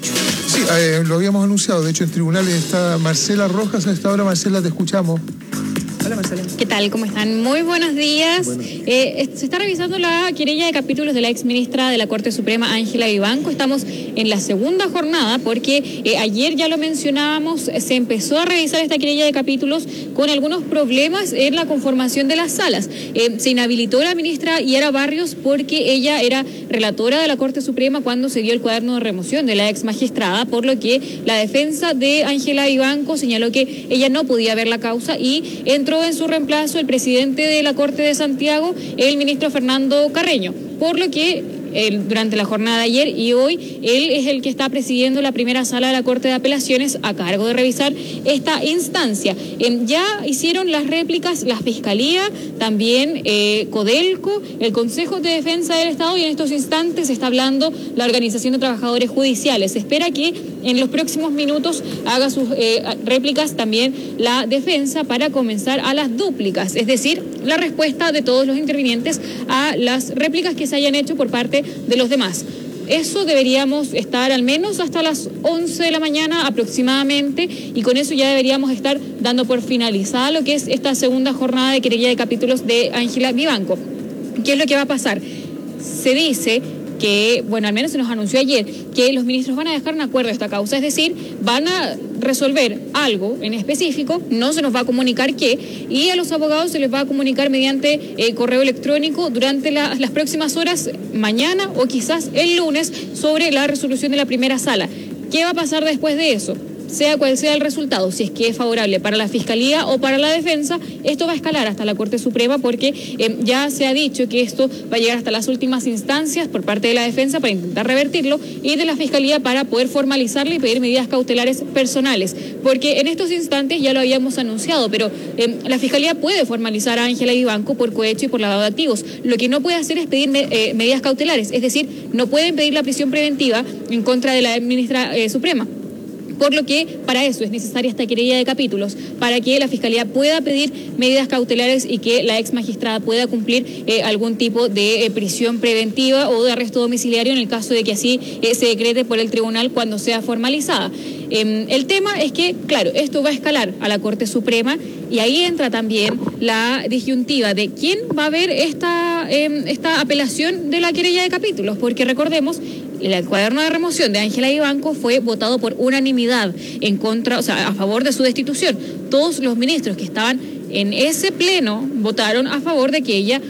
Sí, lo habíamos anunciado. De hecho, en tribunales está Marcela Rojas. A esta hora, Marcela, te escuchamos. Hola, Marcela. ¿Qué tal? ¿Cómo están? Muy buenos días. Se está revisando la querella de capítulos de la exministra de la Corte Suprema, Ángela Vivanco. Estamos en la segunda jornada porque ayer ya lo mencionábamos, se empezó a revisar esta querella de capítulos con algunos problemas en la conformación de las salas. Se inhabilitó la ministra Yara Barrios porque ella era relatora de la Corte Suprema cuando se dio el cuaderno de remoción de la ex magistrada, por lo que la defensa de Ángela Vivanco señaló que ella no podía ver la causa y entró en su reemplazo el presidente de la Corte de Santiago, el ministro Fernando Carreño, por lo que durante la jornada de ayer y hoy, él es el que está presidiendo la primera sala de la Corte de Apelaciones a cargo de revisar esta instancia. Ya hicieron las réplicas la Fiscalía, también Codelco, el Consejo de Defensa del Estado y en estos instantes está hablando la Organización de Trabajadores Judiciales. Se espera que en los próximos minutos haga sus réplicas también la defensa para comenzar a las dúplicas, es decir, la respuesta de todos los intervinientes a las réplicas que se hayan hecho por parte de los demás. Eso deberíamos estar al menos hasta las 11 de la mañana aproximadamente y con eso ya deberíamos estar dando por finalizada lo que es esta segunda jornada de querella de capítulos de Ángela Vivanco. ¿Qué es lo que va a pasar? Se dice que, bueno, al menos se nos anunció ayer, que los ministros van a dejar un acuerdo de esta causa, es decir, van a resolver algo en específico, no se nos va a comunicar qué, y a los abogados se les va a comunicar mediante correo electrónico durante las próximas horas, mañana o quizás el lunes, sobre la resolución de la primera sala. ¿Qué va a pasar después de eso? Sea cual sea el resultado, si es que es favorable para la Fiscalía o para la defensa, esto va a escalar hasta la Corte Suprema porque ya se ha dicho que esto va a llegar hasta las últimas instancias por parte de la defensa para intentar revertirlo y de la Fiscalía para poder formalizarlo y pedir medidas cautelares personales. Porque en estos instantes ya lo habíamos anunciado, pero la Fiscalía puede formalizar a Ángela Vivanco por cohecho y por lavado de activos. Lo que no puede hacer es pedir medidas cautelares, es decir, no pueden pedir la prisión preventiva en contra de la ministra Suprema. Por lo que para eso es necesaria esta querella de capítulos, para que la Fiscalía pueda pedir medidas cautelares y que la ex magistrada pueda cumplir algún tipo de prisión preventiva o de arresto domiciliario en el caso de que así se decrete por el tribunal cuando sea formalizada. El tema es que, claro, esto va a escalar a la Corte Suprema y ahí entra también la disyuntiva de quién va a ver esta apelación de la querella de capítulos, porque recordemos, el cuaderno de remoción de Ángela Vivanco fue votado por unanimidad en contra, o sea, a favor de su destitución. Todos los ministros que estaban en ese pleno votaron a favor de que ella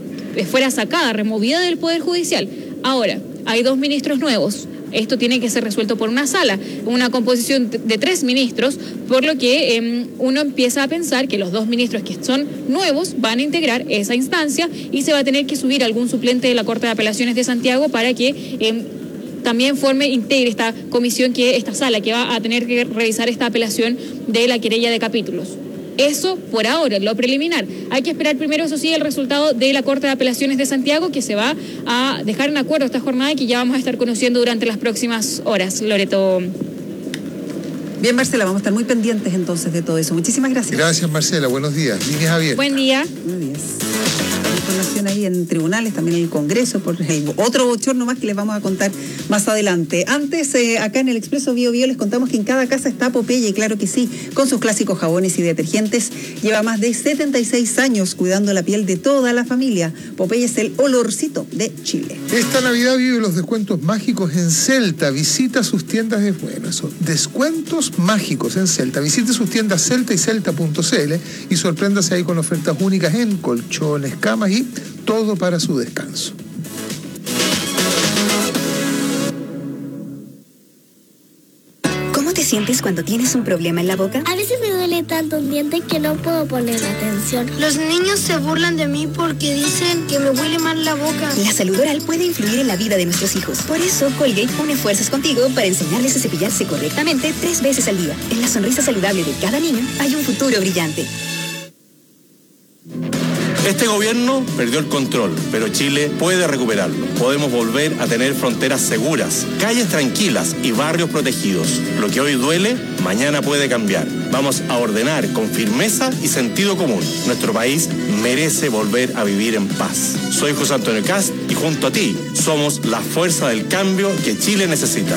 fuera sacada, removida del Poder Judicial. Ahora, hay 2 ministros nuevos. Esto tiene que ser resuelto por una sala, una composición de 3 ministros, por lo que uno empieza a pensar que los 2 ministros que son nuevos van a integrar esa instancia y se va a tener que subir algún suplente de la Corte de Apelaciones de Santiago para que también integre esta comisión, esta sala que va a tener que revisar esta apelación de la querella de capítulos. Eso por ahora, lo preliminar. Hay que esperar primero, eso sí, el resultado de la Corte de Apelaciones de Santiago, que se va a dejar en acuerdo esta jornada y que ya vamos a estar conociendo durante las próximas horas, Loreto. Bien, Marcela, vamos a estar muy pendientes entonces de todo eso. Muchísimas gracias. Gracias, Marcela. Buenos días. Líneas abiertas. Buen día. Buenos días. Información ahí en tribunales, también en el Congreso, por el otro bochorno más que les vamos a contar más adelante. Antes, acá en el Expreso Bio Bio les contamos que en cada casa está Popeye, claro que sí, con sus clásicos jabones y detergentes. Lleva más de 76 años cuidando la piel de toda la familia. Popeye es el olorcito de Chile. Esta Navidad vive los descuentos mágicos en Celta. Visita sus tiendas de descuentos mágicos en Celta. Visite sus tiendas Celta y Celta.cl y sorpréndase ahí con ofertas únicas en colchones, camas y todo para su descanso. ¿Cómo te sientes cuando tienes un problema en la boca? A veces me duele tanto un diente que no puedo poner atención. Los niños se burlan de mí porque dicen que me huele mal la boca. La salud oral puede influir en la vida de nuestros hijos. Por eso, Colgate une fuerzas contigo para enseñarles a cepillarse correctamente 3 veces al día. En la sonrisa saludable de cada niño hay un futuro brillante. Este gobierno perdió el control, pero Chile puede recuperarlo. Podemos volver a tener fronteras seguras, calles tranquilas y barrios protegidos. Lo que hoy duele, mañana puede cambiar. Vamos a ordenar con firmeza y sentido común. Nuestro país merece volver a vivir en paz. Soy José Antonio Kast y junto a ti somos la fuerza del cambio que Chile necesita.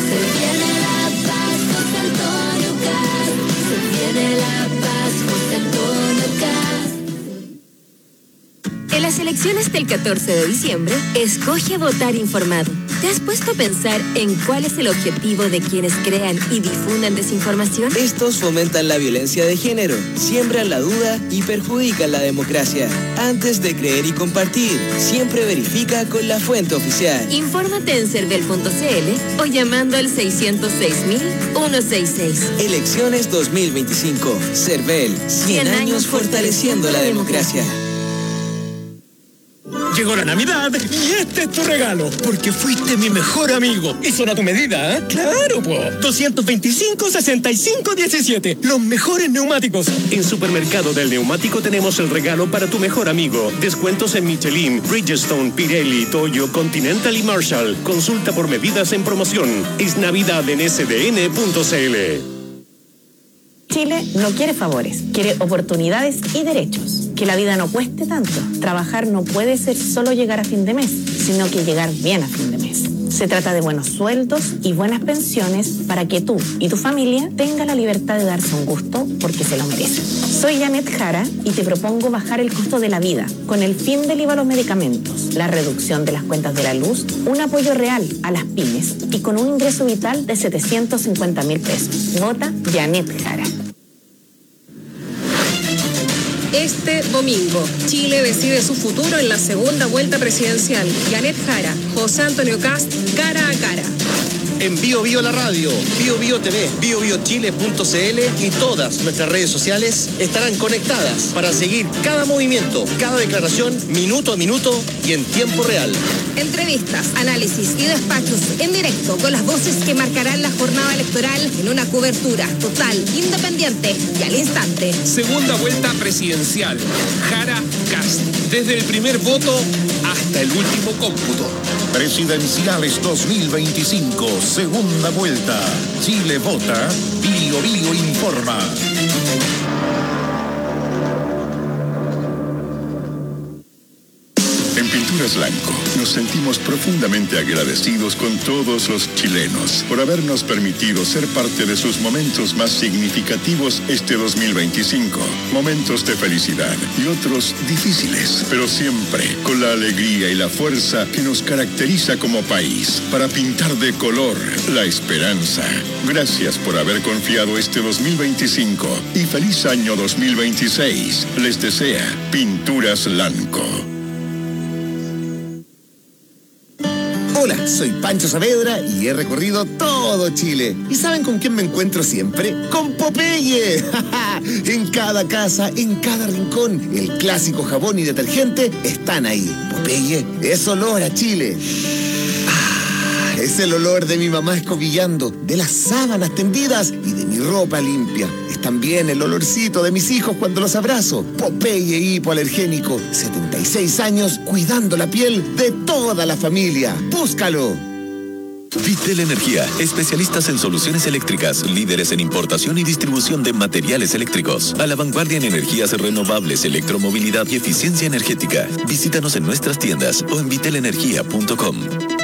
En las elecciones del 14 de diciembre, escoge votar informado. ¿Te has puesto a pensar en cuál es el objetivo de quienes crean y difundan desinformación? Estos fomentan la violencia de género, siembran la duda y perjudican la democracia. Antes de creer y compartir, siempre verifica con la fuente oficial. Infórmate en cervel.cl o llamando al 606.166. Elecciones 2025. Cervel, 100 años fortaleciendo la democracia. Llegó la Navidad y este es tu regalo, porque fuiste mi mejor amigo. Y son a tu medida, ¿eh? ¡Claro, po! 225-65-17, los mejores neumáticos. En Supermercado del Neumático tenemos el regalo para tu mejor amigo. Descuentos en Michelin, Bridgestone, Pirelli, Toyo, Continental y Marshall. Consulta por medidas en promoción. Es Navidad en sdn.cl. Chile no quiere favores, quiere oportunidades y derechos. Que la vida no cueste tanto. Trabajar no puede ser solo llegar a fin de mes, sino que llegar bien a fin de mes. Se trata de buenos sueldos y buenas pensiones para que tú y tu familia tengan la libertad de darse un gusto porque se lo merecen. Soy Janet Jara y te propongo bajar el costo de la vida con el fin del IVA a los medicamentos, la reducción de las cuentas de la luz, un apoyo real a las pymes y con un ingreso vital de 750.000 pesos. Vota Janet Jara. Este domingo, Chile decide su futuro en la segunda vuelta presidencial. Janet Jara, José Antonio Kast, cara a cara. En Bio Bio la radio, Bio Bio TV, biobiochile.cl y todas nuestras redes sociales estarán conectadas para seguir cada movimiento, cada declaración, minuto a minuto y en tiempo real. Entrevistas, análisis y despachos en directo con las voces que marcarán la jornada electoral en una cobertura total, independiente y al instante. Segunda vuelta presidencial. Jara Kast. Desde el primer voto hasta el último cómputo. Presidenciales 2025, segunda vuelta. Chile vota, Bio Bio informa. En Pinturas Blanco nos sentimos profundamente agradecidos con todos los chilenos por habernos permitido ser parte de sus momentos más significativos este 2025. Momentos de felicidad y otros difíciles, pero siempre con la alegría y la fuerza que nos caracteriza como país para pintar de color la esperanza. Gracias por haber confiado este 2025 y feliz año 2026. Les desea Pinturas Blanco. Hola, soy Pancho Saavedra y he recorrido todo Chile. ¿Y saben con quién me encuentro siempre? ¡Con Popeye! En cada casa, en cada rincón, el clásico jabón y detergente están ahí. Popeye es olor a Chile. Es el olor de mi mamá escobillando, de las sábanas tendidas y de mi ropa limpia. Es también el olorcito de mis hijos cuando los abrazo. Popeye hipoalergénico, 76 años cuidando la piel de toda la familia. ¡Búscalo! Vitel Energía, especialistas en soluciones eléctricas, líderes en importación y distribución de materiales eléctricos, a la vanguardia en energías renovables, electromovilidad y eficiencia energética. Visítanos en nuestras tiendas o en vitelenergia.com.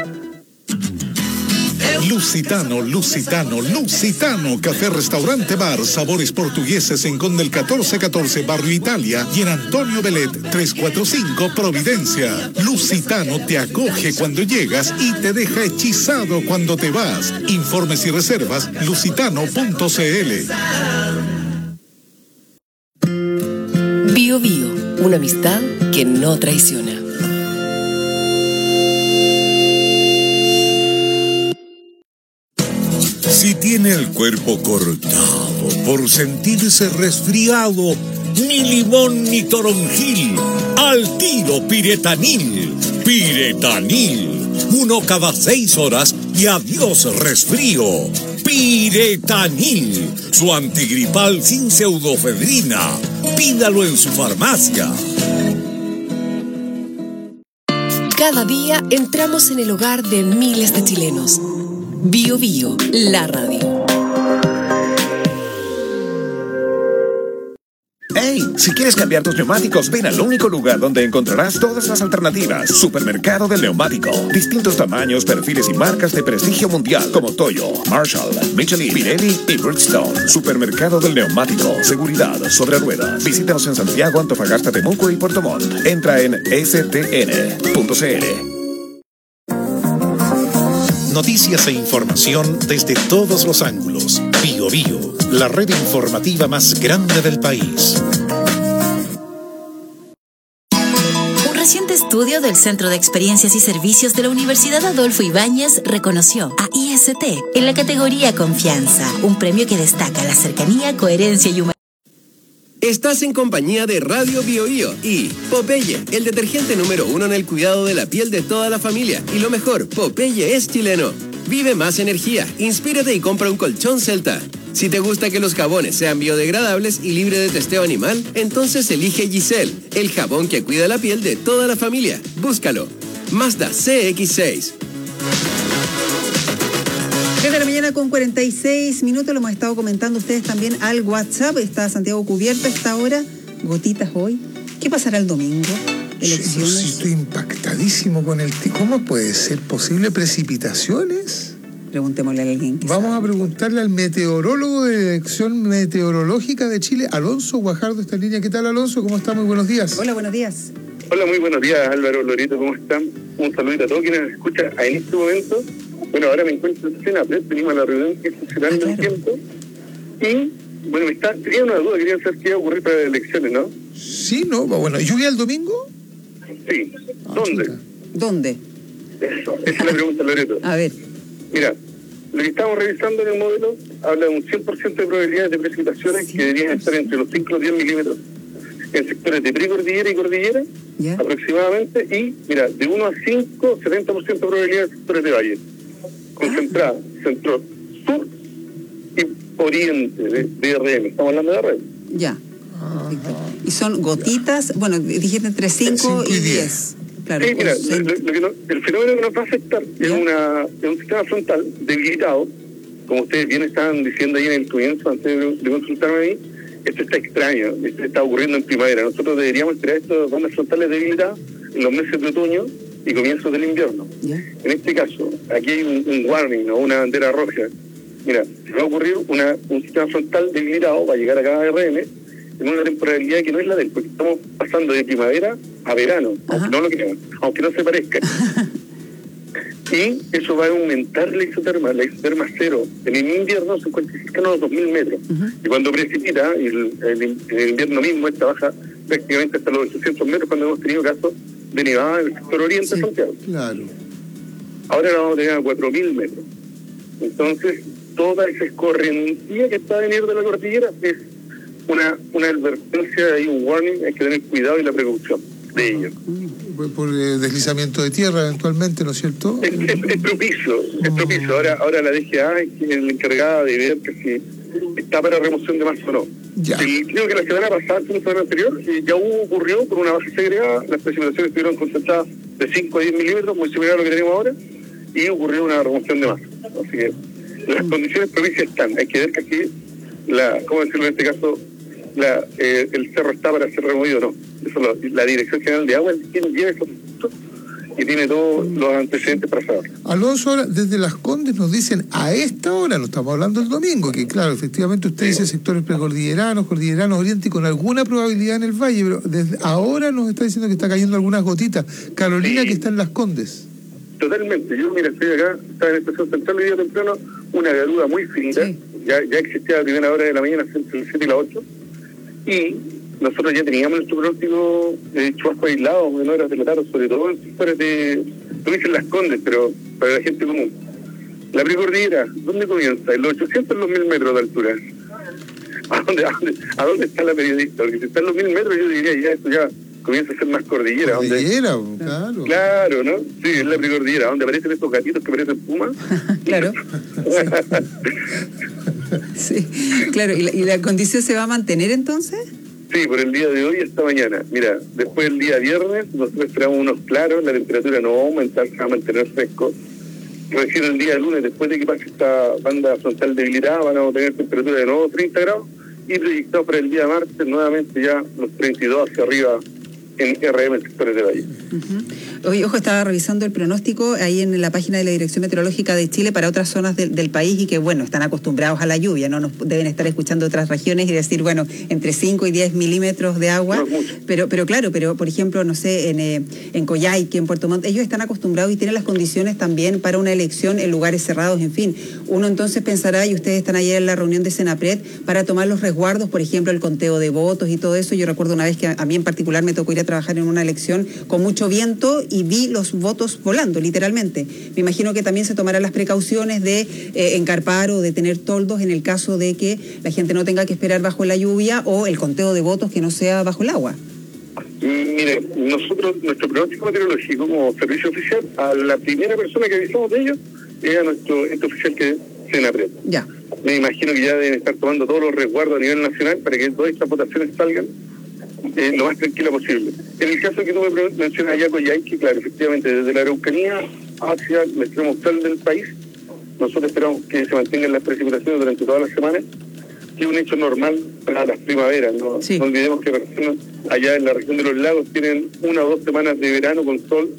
Lusitano, café, restaurante, bar, sabores portugueses en Conde el 1414, Barrio Italia, y en Antonio Belet 345, Providencia. Lusitano te acoge cuando llegas y te deja hechizado cuando te vas. Informes y reservas, lusitano.cl. Bio Bio, una amistad que no traiciona. Si tiene el cuerpo cortado por sentirse resfriado, ni limón ni toronjil, al tiro Piretanil. Piretanil, 1 cada 6 horas y adiós resfrío. Piretanil, su antigripal sin pseudofedrina. Pídalo en su farmacia. Cada día entramos en el hogar de miles de chilenos. Bio Bio, la radio. ¡Hey! Si quieres cambiar tus neumáticos, ven al único lugar donde encontrarás todas las alternativas. Supermercado del Neumático. Distintos tamaños, perfiles y marcas de prestigio mundial como Toyo, Marshall, Michelin, Pirelli y Bridgestone. Supermercado del Neumático. Seguridad sobre ruedas. Visítanos en Santiago, Antofagasta, Temuco y Puerto Montt. Entra en stn.cl. Noticias e información desde todos los ángulos. Bio Bio, la red informativa más grande del país. Un reciente estudio del Centro de Experiencias y Servicios de la Universidad Adolfo Ibáñez reconoció a IST en la categoría Confianza, un premio que destaca la cercanía, coherencia y humanidad. Estás en compañía de Radio Bio Bio y Popeye, el detergente número 1 en el cuidado de la piel de toda la familia. Y lo mejor, Popeye es chileno. Vive más energía, inspírate y compra un colchón Celta. Si te gusta que los jabones sean biodegradables y libre de testeo animal, entonces elige Giselle, el jabón que cuida la piel de toda la familia. Búscalo. Mazda CX-6. 3 de la mañana con 46 minutos, lo hemos estado comentando ustedes también al WhatsApp. Está Santiago cubierto a esta hora, gotitas hoy. ¿Qué pasará el domingo? Elecciones. Sí, estoy impactadísimo con el... ¿Cómo puede ser posible precipitaciones? Preguntémosle a alguien. Vamos a preguntarle al meteorólogo de la Dirección Meteorológica de Chile, Alonso Guajardo, esta línea. ¿Qué tal, Alonso? ¿Cómo está? Muy buenos días. Hola, buenos días. Hola, muy buenos días, Álvaro, Lorito, ¿cómo están? Un saludo a todos quienes nos escuchan en este momento. Bueno, ahora me encuentro en Senapred, venimos a la reunión que se será en el tiempo. Y, bueno, tenía una duda, quería saber qué iba a ocurrir para las elecciones, ¿no? Sí, no, bueno, ¿lluvia el domingo? Sí. ¿Dónde? ¿Dónde? Eso, esa es la pregunta, Loreto. A ver. Mira, lo que estamos revisando en el modelo habla de un 100% de probabilidades de precipitaciones que deberían estar entre los 5 y los 10 milímetros en sectores de precordillera y cordillera, aproximadamente, y, mira, de 1 a 5, 70% de probabilidades en sectores de valle. Concentrada, centro, sur y oriente de DRM. Estamos hablando de red. Ya. Y son gotitas, bueno, dijiste entre 5 y 10. Claro, sí, mira, el fenómeno que nos va a afectar es un sistema frontal debilitado, como ustedes bien estaban diciendo ahí en el comienzo, antes de consultarme a mí. Esto está extraño, esto está ocurriendo en primavera. Nosotros deberíamos esperar estas bandas frontales debilitadas en los meses de otoño y comienzos del invierno. En este caso, aquí hay un warning, ¿no? Una bandera roja. Mira, se va a ocurrir un sistema frontal debilitado, va a llegar acá a RM, en una temporalidad que no es la del, porque estamos pasando de primavera a verano, aunque no lo crean, aunque no se parezca. Y eso va a aumentar la isoterma cero. En el invierno se encuentra cercano a los 2.000 metros. Y cuando precipita, y en el invierno mismo esta baja prácticamente hasta los 800 metros cuando hemos tenido casos de nevada en el sector oriente de Santiago. Claro. Ahora la vamos a tener a 4.000 metros. Entonces, toda esa escorrentía que está a venir de la cordillera es una advertencia y un warning. Hay que tener cuidado y la precaución de ello. Por deslizamiento de tierra eventualmente, ¿no es cierto? Es propicio, es propicio. Ahora la DGA es la encargada de ver que si está para remoción de masa o no. Creo que la semana pasada, la semana anterior, ya ocurrió por una base segregada, las precipitaciones estuvieron concentradas de 5 a 10 milímetros, muy similar a lo que tenemos ahora, y ocurrió una remoción de masa. Así que las condiciones propicias están. Hay que ver que aquí, ¿cómo decirlo en este caso? El cerro está para ser removido, no. Eso la Dirección General de Agua es quien lleva esos puntos y tiene todos los antecedentes para saber. Alonso, ahora desde Las Condes nos dicen a esta hora, no estamos hablando del domingo, que claro, efectivamente usted dice sectores precordilleranos, cordilleranos oriente y con alguna probabilidad en el valle, pero desde ahora nos está diciendo que está cayendo algunas gotitas. Carolina, que está en Las Condes. Totalmente. Yo, mira, estoy acá, estaba en la estación central hoy día temprano, una garuda muy finita, ya existía a primera hora de la mañana, entre las 7 y las 8, y nosotros ya teníamos nuestro pronóstico de chubasco aislado en horas de la tarde, sobre todo en sectores de, tú dices Las Condes, pero para la gente común. La precordillera, ¿dónde comienza? En los 800 en los 1000 metros de altura. ¿A dónde está la periodista? Porque si está en los 1000 metros yo diría ya esto ya comienza a ser más cordillera. Cordillera, claro. Claro, ¿no? Sí, es la precordillera, donde aparecen estos gatitos que parecen pumas. Claro. Sí, claro. ¿Y la condición se va a mantener entonces? Sí, por el día de hoy hasta mañana. Mira, después del día viernes nosotros esperamos unos claros, la temperatura no va a aumentar, se va a mantener fresco. Recién el día lunes, después de que pase esta banda frontal debilitada, van a tener temperatura de nuevo 30 grados y proyectado para el día martes nuevamente ya los 32 hacia arriba en RM, en sectores de valle. Oye, ojo, estaba revisando el pronóstico ahí en la página de la Dirección Meteorológica de Chile para otras zonas del país y que, bueno, están acostumbrados a la lluvia, no nos deben estar escuchando otras regiones y decir, bueno, entre 5 y 10 milímetros de agua, pero claro, por ejemplo, no sé, en Coyhaique, en Puerto Montt, ellos están acostumbrados y tienen las condiciones también para una elección en lugares cerrados, en fin. Uno entonces pensará, y ustedes están ayer en la reunión de Senapred, para tomar los resguardos, por ejemplo, el conteo de votos y todo eso. Yo recuerdo una vez que a mí en particular me tocó ir a trabajar en una elección con mucho viento y vi los votos volando, literalmente. Me imagino que también se tomarán las precauciones de encarpar o de tener toldos en el caso de que la gente no tenga que esperar bajo la lluvia o el conteo de votos que no sea bajo el agua. Mire, nosotros, nuestro pronóstico meteorológico como servicio oficial, a la primera persona que avisamos de ellos es a nuestro ente oficial que es Senapred. Ya. Me imagino que ya deben estar tomando todos los resguardos a nivel nacional para que todas estas votaciones salgan lo más tranquila posible. En el caso que tú me mencionas allá, Coyhaique, claro, efectivamente, desde la Araucanía hacia el extremo austral del país, nosotros esperamos que se mantengan las precipitaciones durante toda la semana, que es un hecho normal para las primaveras. No olvidemos que personas allá en la región de los lagos tienen 1 o 2 semanas de verano con sol,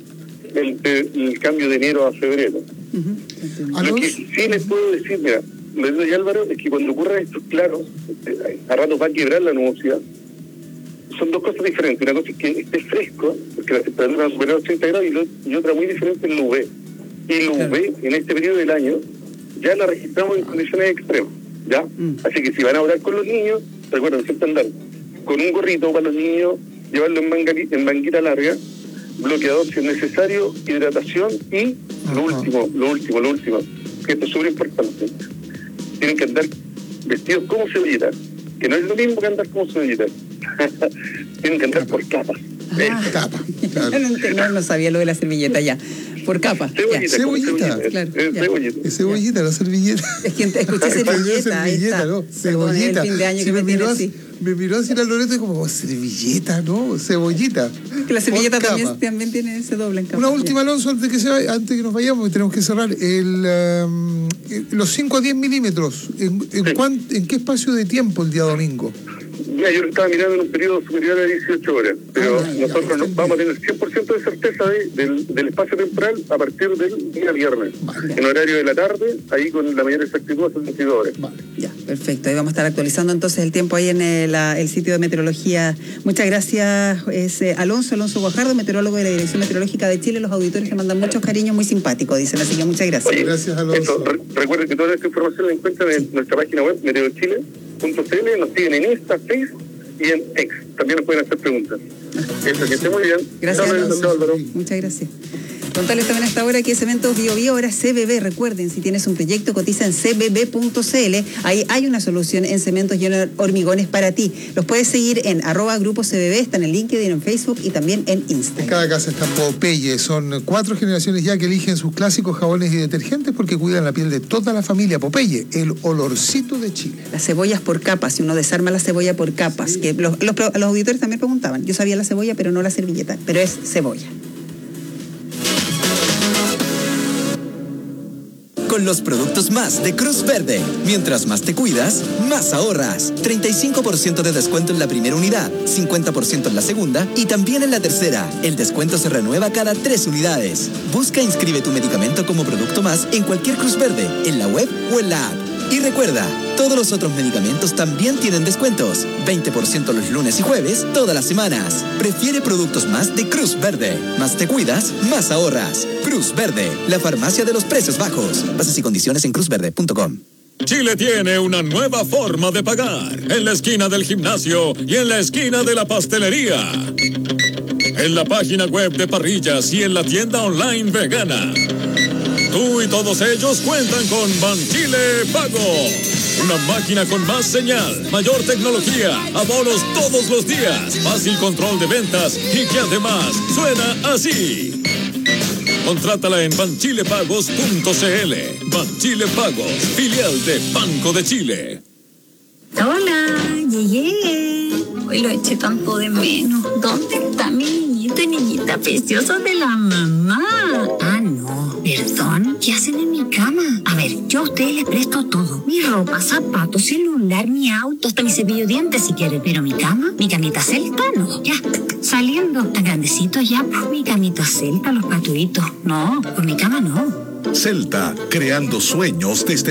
el cambio de enero a febrero. Lo que sí les puedo decir, mira, Lorenzo y Álvaro, es que cuando ocurran estos claros, a ratos va a quebrar la nubosidad. Son dos cosas diferentes. Una cosa es que esté fresco, porque la temperatura va a superar los 30 grados, y otra muy diferente es la UV. Y la UV, en este periodo del año, ya la registramos en condiciones extremas, ¿ya? Así que si van a orar con los niños, recuerden, siempre andar con un gorrito para los niños, llevarlo en manguita larga, bloqueador si es necesario, hidratación y lo último, que esto es súper importante. Tienen que andar vestidos como cebollitas, que no es lo mismo que andar como cebollitas. Tienen que andar por capas. Capa. Claro. No sabía lo de la servilleta ya. Por capa. Cebollita. Claro. Es cebollita, la servilleta. Es que escuché servilleta. Ahí está. No, cebollita. El fin de año que me tiene así. Me miró así la Loreto y como, servilleta, ¿no? Cebollita. Que la servilleta también tiene ese doble en capa. Una última, Alonso, antes que nos vayamos, porque tenemos que cerrar. Los 5 a 10 milímetros, ¿en qué espacio de tiempo el día domingo? Mira, yo lo estaba mirando en un periodo superior a 18 horas, pero nosotros vamos a tener 100% de certeza del espacio temporal a partir del día viernes, en horario de la tarde, ahí con la mayor exactitud a 72 horas. Ya, perfecto. Ahí vamos a estar actualizando entonces el tiempo ahí en el sitio de meteorología. Muchas gracias, Alonso Guajardo, meteorólogo de la Dirección Meteorológica de Chile. Los auditores le mandan muchos cariños, muy simpáticos, dicen, así que muchas gracias. Oye, gracias, Alonso. Recuerden que toda esta información la encuentran en nuestra página web, meteochile.cl, nos siguen en Insta, Facebook y en X. También nos pueden hacer preguntas. Eso, que esté muy bien. Gracias, Álvaro. Muchas gracias. Contarles también a esta hora que es Cementos BioBio, ahora CBB. Recuerden, si tienes un proyecto, cotiza en cbb.cl. Ahí hay una solución en cementos y en hormigones para ti. Los puedes seguir en @grupo CBB, está en el LinkedIn, en Facebook y también en Instagram. En cada casa está Popeye. Son 4 generaciones ya que eligen sus clásicos jabones y detergentes porque cuidan la piel de toda la familia. Popeye, el olorcito de Chile. Las cebollas por capas, si uno desarma la cebolla por capas, que los auditores también preguntaban. Yo sabía la cebolla, pero no la servilleta, pero es cebolla. con los productos más de Cruz Verde. Mientras más te cuidas, más ahorras. 35% de descuento en la primera unidad, 50% en la segunda y también en la tercera. El descuento se renueva cada 3 unidades. Busca e inscribe tu medicamento como producto más en cualquier Cruz Verde, en la web o en la app. Y recuerda, todos los otros medicamentos también tienen descuentos. 20% los lunes y jueves, todas las semanas. Prefiere productos más de Cruz Verde. Más te cuidas, más ahorras. Cruz Verde, la farmacia de los precios bajos. Bases y condiciones en cruzverde.com. Chile tiene una nueva forma de pagar. En la esquina del gimnasio y en la esquina de la pastelería. En la página web de Parrillas y en la tienda online vegana. Tú y todos ellos cuentan con Banchile Pago. Una máquina con más señal, mayor tecnología, abonos todos los días, fácil control de ventas y que además suena así. Contrátala en banchilepagos.cl. Banchile Pagos, filial de Banco de Chile. Hola, llegué. Hoy lo eché tanto de menos. ¿Dónde está mi niñito y niñita preciosa de la mamá? Ah, no. ¿Perdón? ¿Qué hacen en mi cama? A ver, yo a ustedes les presto todo. Mi ropa, zapatos, celular, mi auto, hasta mi cepillo de dientes si quieren. Pero mi cama, mi camita celta, no. Ya, saliendo. Tan grandecito ya, pues mi camita celta, los patuitos. No, por mi cama no. Celta, creando sueños desde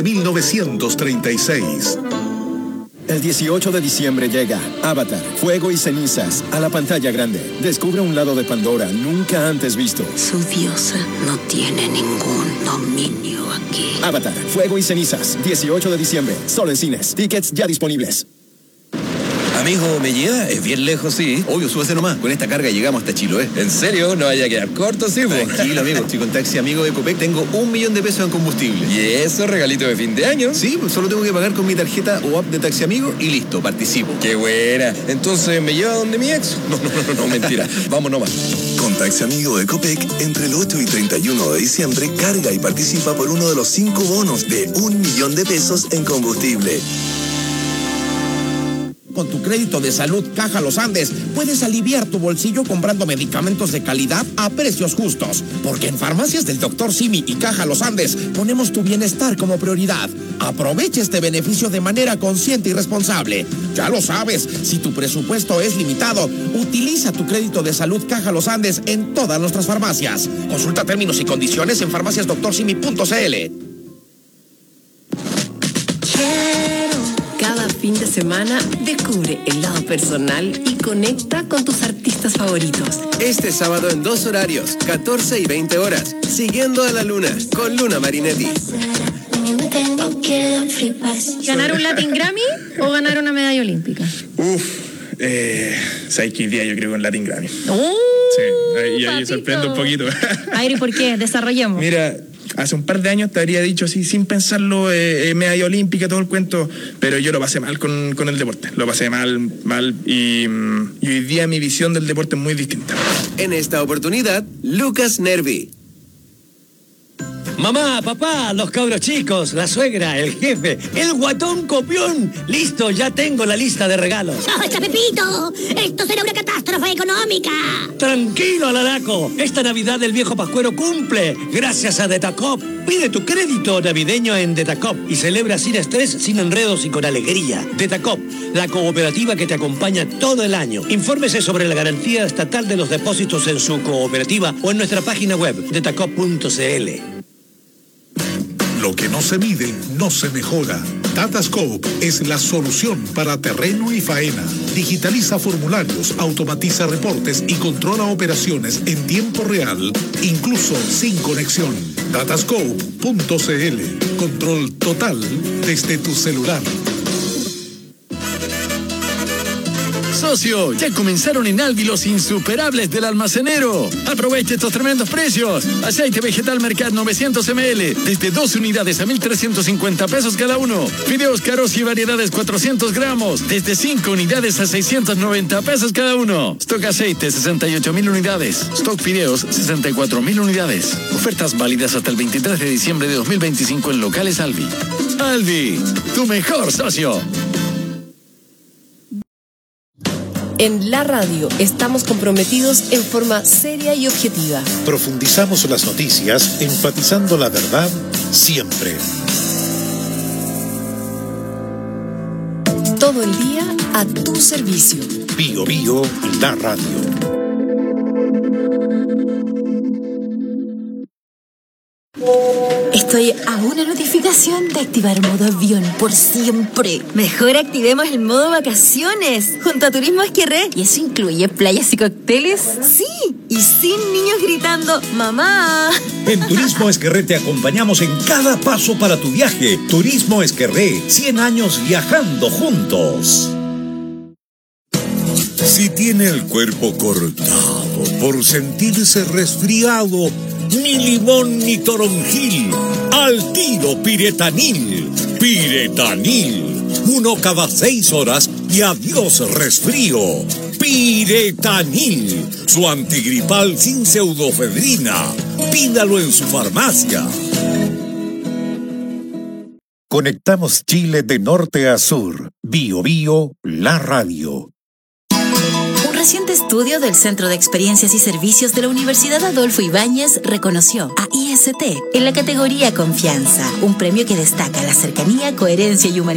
1936. El 18 de diciembre llega Avatar, Fuego y Cenizas a la pantalla grande. Descubre un lado de Pandora nunca antes visto. Su diosa no tiene ningún dominio aquí. Avatar, Fuego y Cenizas, 18 de diciembre, solo en cines. Tickets ya disponibles. Amigo, ¿me lleva? Es bien lejos, sí. Obvio, súbase nomás. Con esta carga llegamos hasta Chiloé. ¿En serio? ¿No vaya a quedar corto, sí? Tranquilo, amigo. Si con Taxi Amigo de Copec tengo 1 millón de pesos en combustible. ¿Y eso, regalito de fin de año? Sí, pues solo tengo que pagar con mi tarjeta o app de Taxi Amigo y listo, participo. ¡Qué buena! Entonces, ¿me lleva donde mi ex? No, mentira. Vamos nomás. Con Taxi Amigo de Copec, entre el 8 y 31 de diciembre, carga y participa por uno de los 5 bonos de 1 millón de pesos en combustible. Con tu crédito de salud Caja Los Andes, puedes aliviar tu bolsillo comprando medicamentos de calidad a precios justos. Porque en Farmacias del Dr. Simi y Caja Los Andes ponemos tu bienestar como prioridad. Aprovecha este beneficio de manera consciente y responsable. Ya lo sabes, si tu presupuesto es limitado, utiliza tu crédito de salud Caja Los Andes en todas nuestras farmacias. Consulta términos y condiciones en farmaciasdrcimi.cl. Cada fin de semana descubre el lado personal y conecta con tus artistas favoritos. Este sábado en 2 horarios, 14 y 20 horas, Siguiendo a la Luna, con Luna Marinetti. ¿Ganar un Latin Grammy o ganar una medalla olímpica? ¿Sabes qué día yo creo con Latin Grammy? Sí, ahí sorprende un poquito. A ver, ¿y por qué? Desarrollemos. Mira, hace un par de años te habría dicho así, sin pensarlo, medalla olímpica, todo el cuento, pero yo lo pasé mal con el deporte. Lo pasé mal, y hoy día mi visión del deporte es muy distinta. En esta oportunidad, Lucas Nervi. Mamá, papá, los cabros chicos, la suegra, el jefe, el guatón copión. Listo, ya tengo la lista de regalos. ¡Basta, Pepito! ¡Esto será una catástrofe económica! Tranquilo, Alaraco. Esta Navidad el viejo Pascuero cumple. Gracias a Detacop. Pide tu crédito navideño en Detacop y celebra sin estrés, sin enredos y con alegría. Detacop, la cooperativa que te acompaña todo el año. Infórmese sobre la garantía estatal de los depósitos en su cooperativa o en nuestra página web, detacop.cl. Lo que no se mide, no se mejora. Datascope es la solución para terreno y faena. Digitaliza formularios, automatiza reportes y controla operaciones en tiempo real, incluso sin conexión. Datascope.cl. Control total desde tu celular. Socio, ya comenzaron en Alvi los insuperables del almacenero. Aprovecha estos tremendos precios. Aceite vegetal Mercat 900 ml, desde 2 unidades a 1.350 pesos cada uno. Fideos caros y variedades 400 gramos, desde 5 unidades a 690 pesos cada uno. Stock aceite 68.000 unidades. Stock fideos 64.000 unidades. Ofertas válidas hasta el 23 de diciembre de 2025 en locales Alvi. Alvi, tu mejor socio. En la radio estamos comprometidos en forma seria y objetiva. Profundizamos las noticias, enfatizando la verdad siempre. Todo el día a tu servicio. Bio Bio, la radio. Estoy a una notificación de activar modo avión por siempre. Mejor activemos el modo vacaciones junto a Turismo Esquerré. ¿Y eso incluye playas y cócteles? Sí, y sin niños gritando ¡mamá! En Turismo Esquerré te acompañamos en cada paso para tu viaje. Turismo Esquerré, 100 años viajando juntos. Si tiene el cuerpo cortado por sentirse resfriado, ni limón ni toronjil, al tiro Piretanil. Piretanil, 1 cada 6 horas y adiós resfrío. Piretanil, su antigripal sin pseudofedrina. Pídalo en su farmacia. Conectamos Chile de norte a sur. Bio Bio, la radio. Un reciente estudio del Centro de Experiencias y Servicios de la Universidad Adolfo Ibáñez reconoció a IST en la categoría Confianza, un premio que destaca la cercanía, coherencia y humanidad